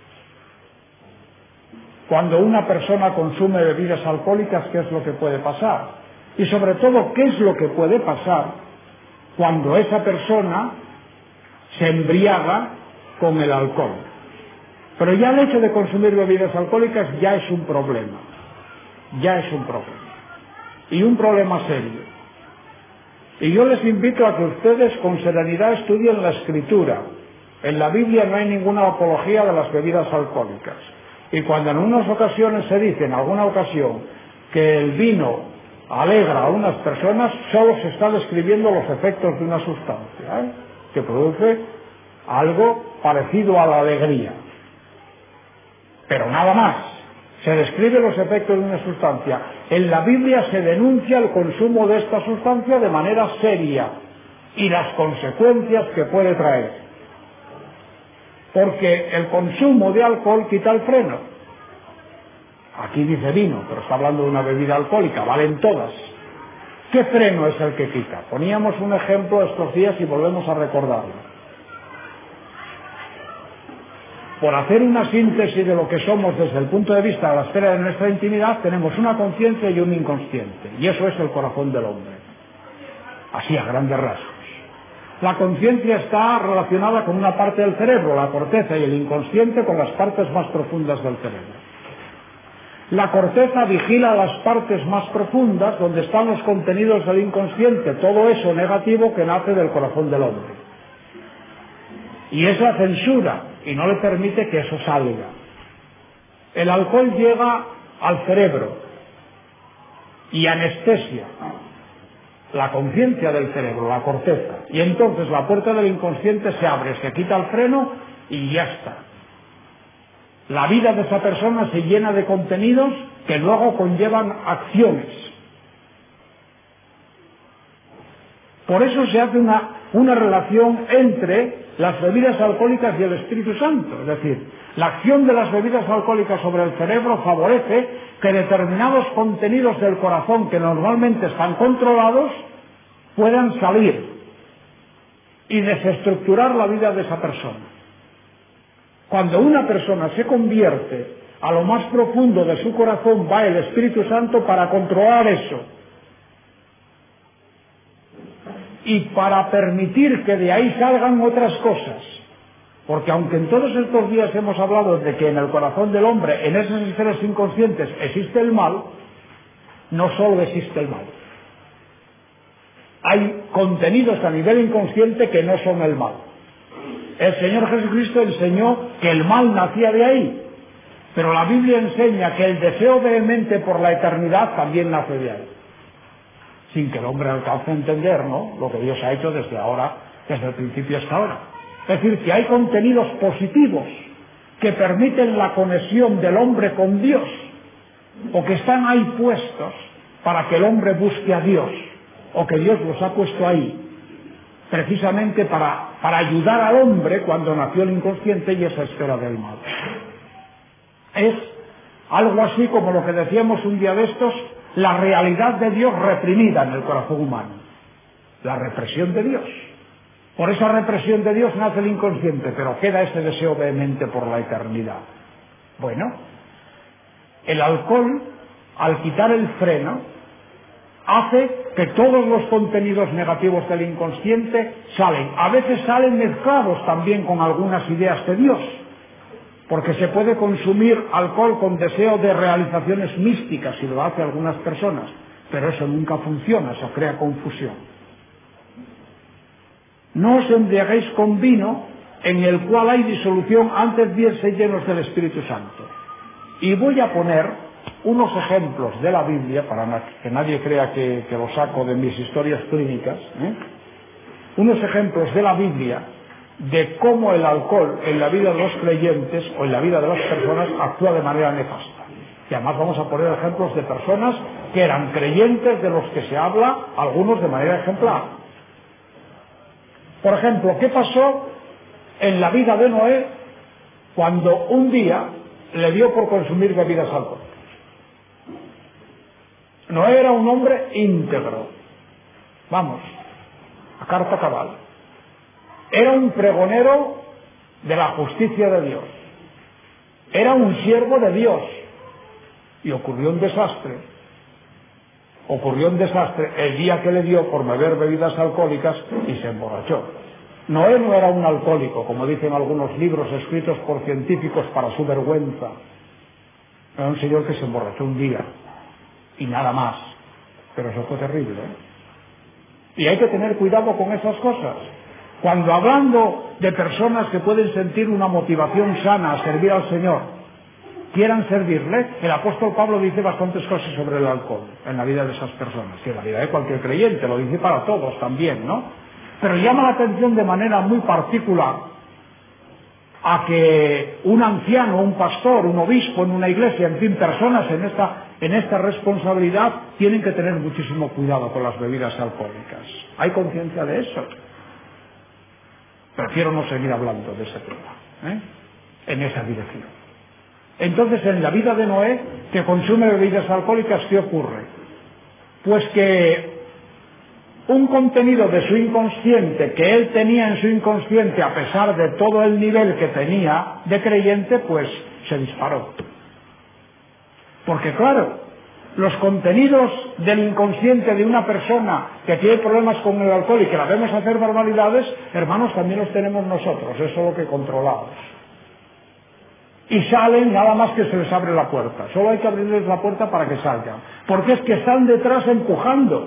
cuando una persona consume bebidas alcohólicas? ¿Qué es lo que puede pasar? Y sobre todo, ¿qué es lo que puede pasar cuando esa persona se embriaga con el alcohol? Pero ya el hecho de consumir bebidas alcohólicas ya es un problema. Ya es un problema. Y un problema serio. Y yo les invito a que ustedes con serenidad estudien la Escritura. En la Biblia no hay ninguna apología de las bebidas alcohólicas. Y cuando en unas ocasiones se dice, en alguna ocasión, que el vino alegra a unas personas, solo se está describiendo los efectos de una sustancia, ¿eh? que produce algo parecido a la alegría. Pero nada más. Se describen los efectos de una sustancia. En la Biblia se denuncia el consumo de esta sustancia de manera seria y las consecuencias que puede traer. Porque el consumo de alcohol quita el freno. Aquí dice vino, pero está hablando de una bebida alcohólica, valen todas. ¿Qué freno es el que quita? Poníamos un ejemplo estos días y volvemos a recordarlo. Por hacer una síntesis de lo que somos desde el punto de vista de la esfera de nuestra intimidad, tenemos una conciencia y un inconsciente, y eso es el corazón del hombre. Así a grandes rasgos. La conciencia está relacionada con una parte del cerebro, la corteza, y el inconsciente con las partes más profundas del cerebro. La corteza vigila las partes más profundas donde están los contenidos del inconsciente, todo eso negativo que nace del corazón del hombre. Y es la censura, y no le permite que eso salga. El alcohol llega al cerebro y anestesia la conciencia del cerebro, la corteza, y entonces la puerta del inconsciente se abre, se quita el freno y ya está. La vida de esa persona se llena de contenidos que luego conllevan acciones. Por eso se hace una, una relación entre las bebidas alcohólicas y el Espíritu Santo. Es decir, la acción de las bebidas alcohólicas sobre el cerebro favorece que determinados contenidos del corazón que normalmente están controlados puedan salir y desestructurar la vida de esa persona. Cuando una persona se convierte, a lo más profundo de su corazón va el Espíritu Santo para controlar eso y para permitir que de ahí salgan otras cosas. Porque aunque en todos estos días hemos hablado de que en el corazón del hombre, en esas esferas inconscientes, existe el mal, no solo existe el mal. Hay contenidos a nivel inconsciente que no son el mal. El Señor Jesucristo enseñó que el mal nacía de ahí, pero la Biblia enseña que el deseo vehemente por la eternidad también nace de ahí. sin que el hombre alcance a entender, ¿no?, lo que Dios ha hecho desde ahora, desde el principio hasta ahora. Es decir, que hay contenidos positivos que permiten la conexión del hombre con Dios, o que están ahí puestos para que el hombre busque a Dios, o que Dios los ha puesto ahí precisamente para, para ayudar al hombre cuando nació el inconsciente y esa esfera del mal. Es algo así como lo que decíamos un día de estos, la realidad de Dios reprimida en el corazón humano, la represión de Dios. Por esa represión de Dios nace el inconsciente, pero queda ese deseo vehemente por la eternidad. Bueno, el alcohol, al quitar el freno, hace que todos los contenidos negativos del inconsciente salen. A veces salen mezclados también con algunas ideas de Dios, porque se puede consumir alcohol con deseo de realizaciones místicas, y lo hace algunas personas, pero eso nunca funciona, eso crea confusión. No os embriaguéis con vino en el cual hay disolución, antes bien sed llenos del Espíritu Santo. Y voy a poner unos ejemplos de la Biblia, para que nadie crea que, que lo saco de mis historias clínicas, ¿eh? Unos ejemplos de la Biblia de cómo el alcohol en la vida de los creyentes o en la vida de las personas actúa de manera nefasta. Y además vamos a poner ejemplos de personas que eran creyentes, de los que se habla, algunos de manera ejemplar. Por ejemplo, ¿qué pasó en la vida de Noé cuando un día le dio por consumir bebidas alcohólicas? Noé era un hombre íntegro, vamos, a carta cabal. Era un pregonero de la justicia de Dios. Era un siervo de Dios. Y ocurrió un desastre. Ocurrió un desastre el día que le dio por beber bebidas alcohólicas y se emborrachó. Noé no era un alcohólico, como dicen algunos libros escritos por científicos para su vergüenza. Era un señor que se emborrachó un día y nada más. Pero eso fue terrible, ¿eh? Y hay que tener cuidado con esas cosas. Cuando hablando de personas que pueden sentir una motivación sana a servir al Señor, quieran servirle, el apóstol Pablo dice bastantes cosas sobre el alcohol en la vida de esas personas, y en la vida de cualquier creyente, lo dice para todos también, ¿no? Pero llama la atención de manera muy particular a que un anciano, un pastor, un obispo en una iglesia, en fin, personas en esta, en esta responsabilidad, tienen que tener muchísimo cuidado con las bebidas alcohólicas. ¿Hay conciencia de eso? Prefiero no seguir hablando de ese tema, ¿eh? En esa dirección. Entonces, en la vida de Noé, que consume bebidas alcohólicas, ¿qué ocurre? Pues que un contenido de su inconsciente que él tenía en su inconsciente, a pesar de todo el nivel que tenía de creyente, pues se disparó. Porque claro, los contenidos del inconsciente de una persona que tiene problemas con el alcohol y que la vemos hacer barbaridades, hermanos, también los tenemos nosotros, eso es lo que controlamos. Y salen nada más que se les abre la puerta. Solo hay que abrirles la puerta para que salgan. Porque es que están detrás empujando.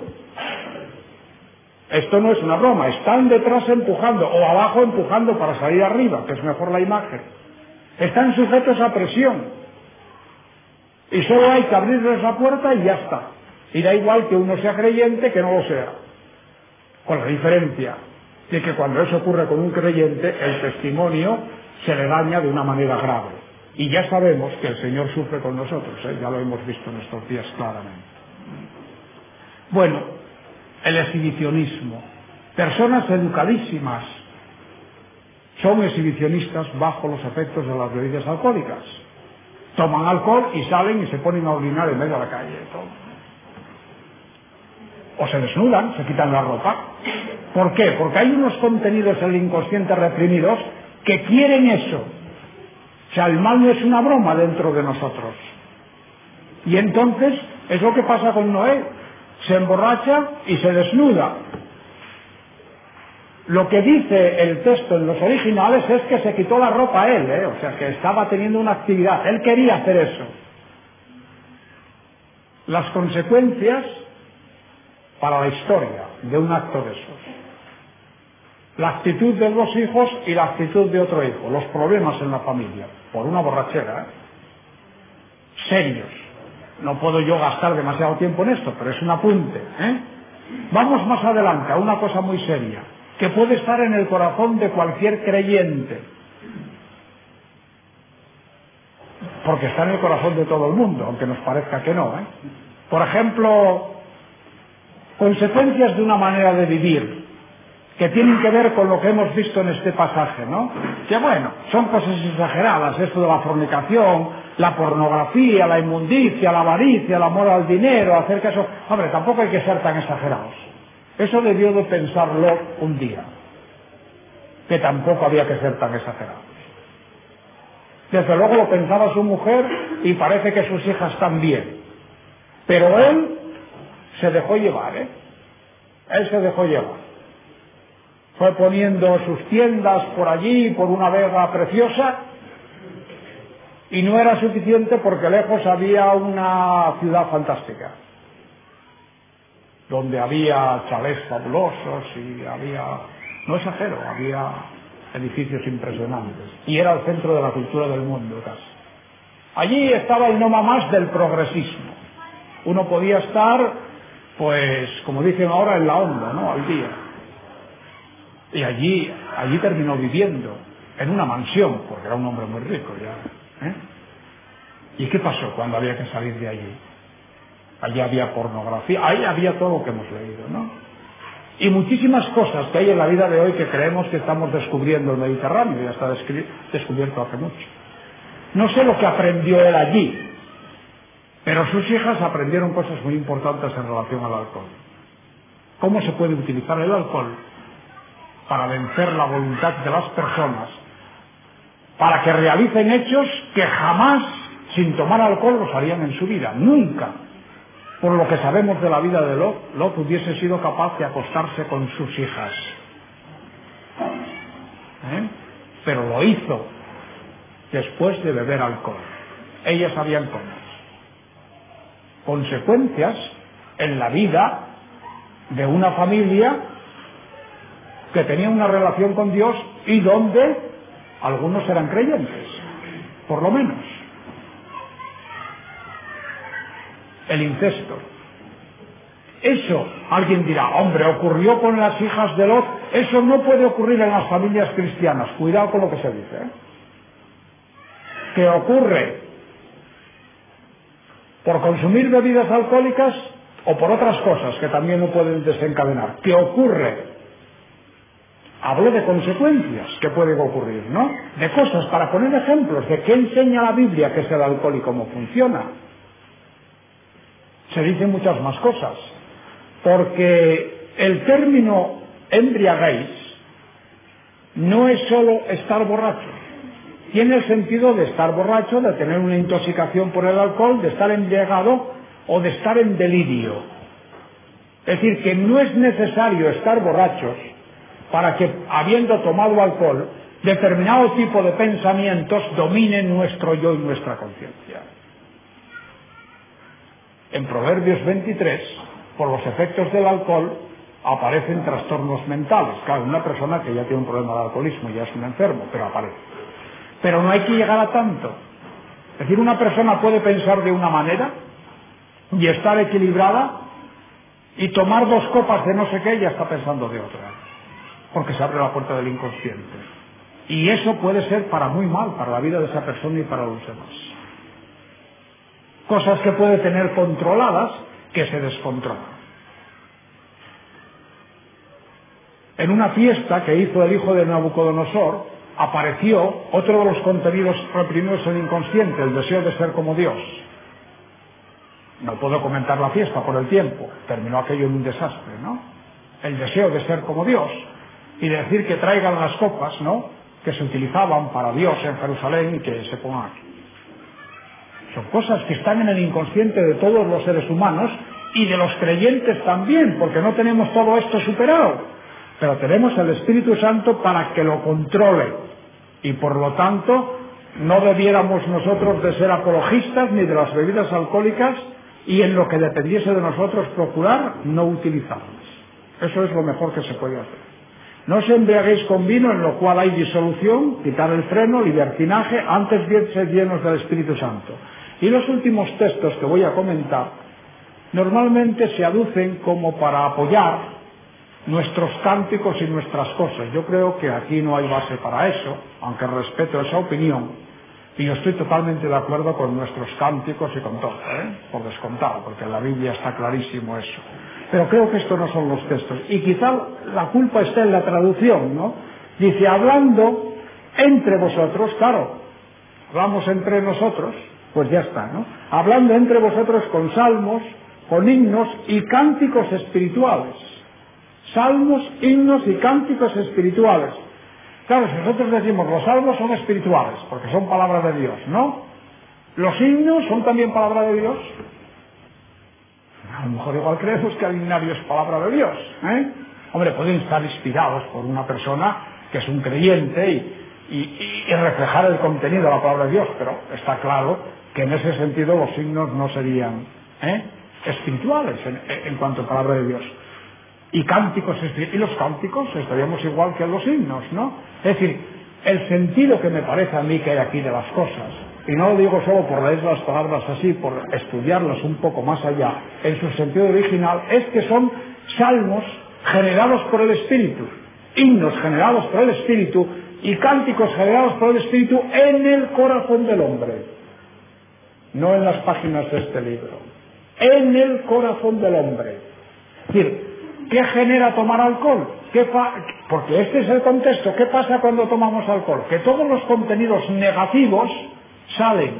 Esto no es una broma. Están detrás empujando. O abajo empujando para salir arriba, que es mejor la imagen. Están sujetos a presión. Y solo hay que abrirles la puerta y ya está. Y da igual que uno sea creyente que no lo sea. Con la diferencia de que cuando eso ocurre con un creyente, el testimonio se le daña de una manera grave. Y ya sabemos que el Señor sufre con nosotros, ¿eh? Ya lo hemos visto en estos días claramente. Bueno, el exhibicionismo. Personas educadísimas son exhibicionistas bajo los efectos de las bebidas alcohólicas. Toman alcohol y salen y se ponen a orinar en medio de la calle. Todo. O se desnudan, se quitan la ropa. ¿Por qué? Porque hay unos contenidos en el inconsciente reprimidos que quieren eso. O sea, el mal no es una broma dentro de nosotros. Y entonces es lo que pasa con Noé. Se emborracha y se desnuda. Lo que dice el texto en los originales es que se quitó la ropa él, ¿eh? O sea, que estaba teniendo una actividad. Él quería hacer eso. Las consecuencias para la historia de un acto de esos. La actitud de dos hijos y la actitud de otro hijo. Los problemas en la familia. Por una borrachera, ¿eh? Serios. No puedo yo gastar demasiado tiempo en esto, pero es un apunte, ¿eh? Vamos más adelante a una cosa muy seria, que puede estar en el corazón de cualquier creyente, porque está en el corazón de todo el mundo, aunque nos parezca que no, ¿eh? Por ejemplo, consecuencias de una manera de vivir que tienen que ver con lo que hemos visto en este pasaje, ¿no? Que bueno, son cosas exageradas, esto de la fornicación, la pornografía, la inmundicia, la avaricia, el amor al dinero, hacer caso... Hombre, tampoco hay que ser tan exagerados. Eso debió de pensarlo un día, que tampoco había que ser tan exagerados. Desde luego lo pensaba su mujer y parece que sus hijas también. Pero él se dejó llevar, ¿eh? Él se dejó llevar. Fue poniendo sus tiendas por allí, por una vega preciosa, y no era suficiente porque lejos había una ciudad fantástica, donde había chalés fabulosos y había, no exagero, había edificios impresionantes, y era el centro de la cultura del mundo casi. Allí estaba el no más del progresismo. Uno podía estar, pues, como dicen ahora, en la onda, ¿no?, al día. Y allí, allí terminó viviendo, en una mansión, porque era un hombre muy rico ya, ¿eh? ¿Y qué pasó cuando había que salir de allí? Allí había pornografía, ahí había todo lo que hemos leído, ¿no? Y muchísimas cosas que hay en la vida de hoy que creemos que estamos descubriendo el Mediterráneo, ya está descubierto hace mucho. No sé lo que aprendió él allí, pero sus hijas aprendieron cosas muy importantes en relación al alcohol. ¿Cómo se puede utilizar el alcohol para vencer la voluntad de las personas, para que realicen hechos que jamás, sin tomar alcohol, los harían en su vida? Nunca. Por lo que sabemos de la vida de Lot, Lot hubiese sido capaz de acostarse con sus hijas. ¿Eh? Pero lo hizo después de beber alcohol. Ellas sabían cómo. Consecuencias en la vida de una familia que tenía una relación con Dios y donde algunos eran creyentes, por lo menos. El incesto. Eso, alguien dirá, hombre, ocurrió con las hijas de Lot. Eso no puede ocurrir en las familias cristianas. Cuidado con lo que se dice, ¿eh? Que ocurre por consumir bebidas alcohólicas o por otras cosas que también no pueden desencadenar. Que ocurre, hablo de consecuencias que pueden ocurrir, ¿no? De cosas, para poner ejemplos de qué enseña la Biblia que es el alcohol y cómo funciona. Se dicen muchas más cosas, porque el término embriaguez no es solo estar borracho. Tiene el sentido de estar borracho, de tener una intoxicación por el alcohol, de estar embriagado o de estar en delirio. Es decir, que no es necesario estar borrachos para que, habiendo tomado alcohol, determinado tipo de pensamientos dominen nuestro yo y nuestra conciencia. En Proverbios veintitrés, por los efectos del alcohol, aparecen trastornos mentales. Claro, una persona que ya tiene un problema de alcoholismo ya es un enfermo, pero aparece. Pero no hay que llegar a tanto. Es decir, una persona puede pensar de una manera y estar equilibrada y tomar dos copas de no sé qué y ya está pensando de otra, porque se abre la puerta del inconsciente. Y eso puede ser para muy mal, para la vida de esa persona y para los demás. Cosas que puede tener controladas que se descontrolan. En una fiesta que hizo el hijo de Nabucodonosor, apareció otro de los contenidos reprimidos en el inconsciente, el deseo de ser como Dios. No puedo comentar la fiesta por el tiempo, terminó aquello en un desastre, ¿no? El deseo de ser como Dios y decir que traigan las copas, ¿no?, que se utilizaban para Dios en Jerusalén y que se pongan aquí. Son cosas que están en el inconsciente de todos los seres humanos y de los creyentes también, porque no tenemos todo esto superado, pero tenemos el Espíritu Santo para que lo controle y por lo tanto no debiéramos nosotros de ser apologistas ni de las bebidas alcohólicas y en lo que dependiese de nosotros procurar no utilizarlas. Eso es lo mejor que se puede hacer. No os embriaguéis con vino en lo cual hay disolución, quitar el freno, libertinaje, antes bien sed llenos del Espíritu Santo. Y los últimos textos que voy a comentar normalmente se aducen como para apoyar nuestros cánticos y nuestras cosas. Yo creo que aquí no hay base para eso, aunque respeto esa opinión, y yo estoy totalmente de acuerdo con nuestros cánticos y con todo, ¿eh? Por descontado, porque en la Biblia está clarísimo eso. Pero creo que estos no son los textos, y quizá la culpa está en la traducción, ¿no? Dice, hablando entre vosotros, claro, hablamos entre nosotros, pues ya está, ¿no? Hablando entre vosotros con salmos, con himnos y cánticos espirituales. Salmos, himnos y cánticos espirituales. Claro, si nosotros decimos los salmos son espirituales, porque son palabra de Dios, ¿no? Los himnos son también palabra de Dios. A lo mejor igual creemos que el himnario es palabra de Dios, ¿eh? Hombre, pueden estar inspirados por una persona que es un creyente y, y, y reflejar el contenido de la palabra de Dios, pero está claro que en ese sentido los himnos no serían ¿eh? espirituales en, en cuanto a palabra de Dios. Y cánticos, y los cánticos estaríamos igual que los himnos, ¿no? Es decir, el sentido que me parece a mí que hay aquí de las cosas, y no lo digo solo por leer las palabras así, por estudiarlas un poco más allá, en su sentido original, es que son salmos generados por el Espíritu, himnos generados por el Espíritu y cánticos generados por el Espíritu en el corazón del hombre, no en las páginas de este libro, en el corazón del hombre. Es decir, ¿qué genera tomar alcohol? ¿Qué pa- Porque este es el contexto. ¿Qué pasa cuando tomamos alcohol? Que todos los contenidos negativos salen.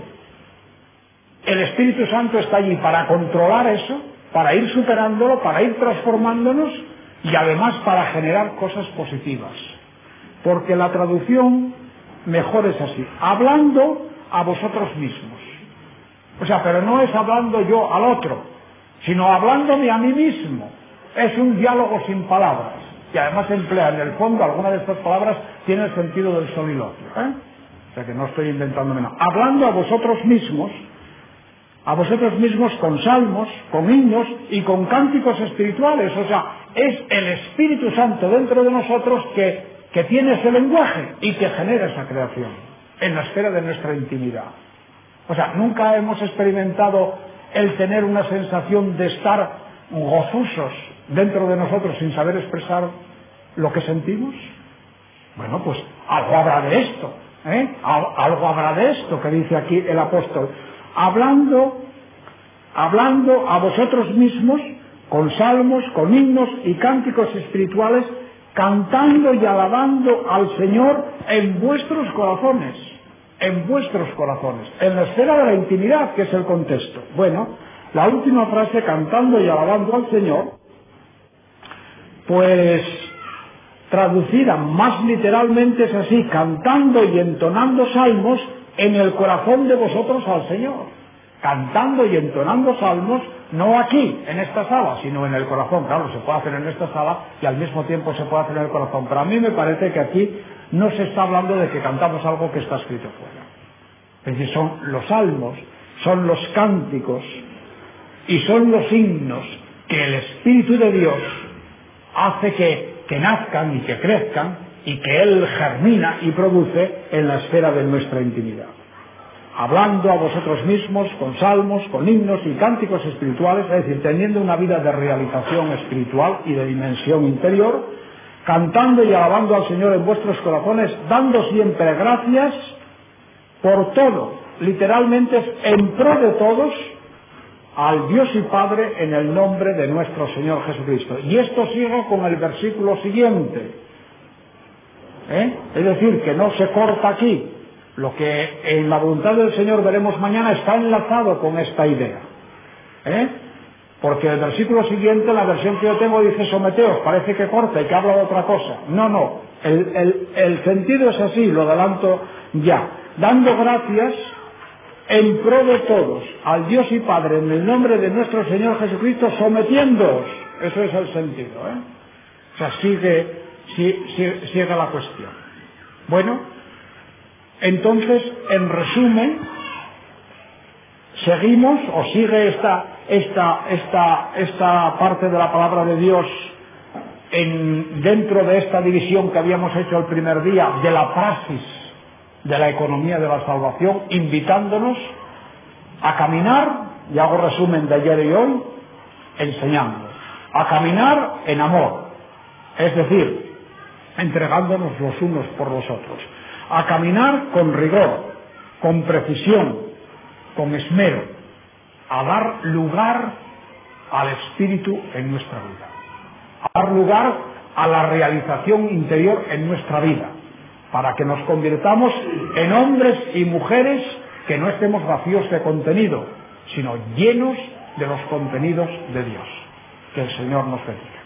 El Espíritu Santo está allí para controlar eso, para ir superándolo, para ir transformándonos y además para generar cosas positivas. Porque la traducción mejor es así, hablando a vosotros mismos. O sea, pero no es hablando yo al otro, sino hablándome a mí mismo. Es un diálogo sin palabras, y además emplea en el fondo alguna de estas palabras tiene el sentido del soliloquio, ¿eh? O sea que no estoy inventándome nada. Hablando a vosotros mismos, a vosotros mismos con salmos, con himnos y con cánticos espirituales. O sea, es el Espíritu Santo dentro de nosotros que, que tiene ese lenguaje y que genera esa creación en la esfera de nuestra intimidad. O sea, nunca hemos experimentado el tener una sensación de estar gozosos dentro de nosotros sin saber expresar lo que sentimos. Bueno, pues algo habrá de esto, ¿eh? Algo habrá de esto que dice aquí el apóstol. Hablando, hablando a vosotros mismos con salmos, con himnos y cánticos espirituales, cantando y alabando al Señor en vuestros corazones, en vuestros corazones, en la esfera de la intimidad, que es el contexto. Bueno, la última frase, cantando y alabando al Señor, pues traducida más literalmente es así, cantando y entonando salmos en el corazón de vosotros al Señor. Cantando y entonando salmos, no aquí, en esta sala, sino en el corazón. Claro, se puede hacer en esta sala y al mismo tiempo se puede hacer en el corazón. Pero a mí me parece que aquí no se está hablando de que cantamos algo que está escrito fuera. Es decir, son los salmos, son los cánticos y son los himnos que el Espíritu de Dios hace que, que nazcan y que crezcan y que Él germina y produce en la esfera de nuestra intimidad. Hablando a vosotros mismos con salmos, con himnos y cánticos espirituales, es decir, teniendo una vida de realización espiritual y de dimensión interior, cantando y alabando al Señor en vuestros corazones, dando siempre gracias por todo, literalmente es en pro de todos, al Dios y Padre en el nombre de nuestro Señor Jesucristo. Y esto sigue con el versículo siguiente, ¿eh? Es decir, que no se corta aquí. Lo que en la voluntad del Señor veremos mañana está enlazado con esta idea, ¿eh? Porque el versículo siguiente, la versión que yo tengo, dice someteos, parece que corta y que habla de otra cosa. No, no, el, el, el sentido es así, lo adelanto ya. Dando gracias en pro de todos, al Dios y Padre, en el nombre de nuestro Señor Jesucristo, sometiéndoos. Eso es el sentido, ¿eh? O sea, sigue, sigue, sigue la cuestión. Bueno, entonces, en resumen, seguimos, o sigue esta, esta, esta, esta parte de la palabra de Dios en, dentro de esta división que habíamos hecho el primer día, de la praxis de la economía de la salvación, invitándonos a caminar, y hago resumen de ayer y hoy, enseñando, a caminar en amor, es decir, entregándonos los unos por los otros, a caminar con rigor, con precisión, con esmero, a dar lugar al Espíritu en nuestra vida, a dar lugar a la realización interior en nuestra vida, para que nos convirtamos en hombres y mujeres que no estemos vacíos de contenido, sino llenos de los contenidos de Dios. Que el Señor nos bendiga.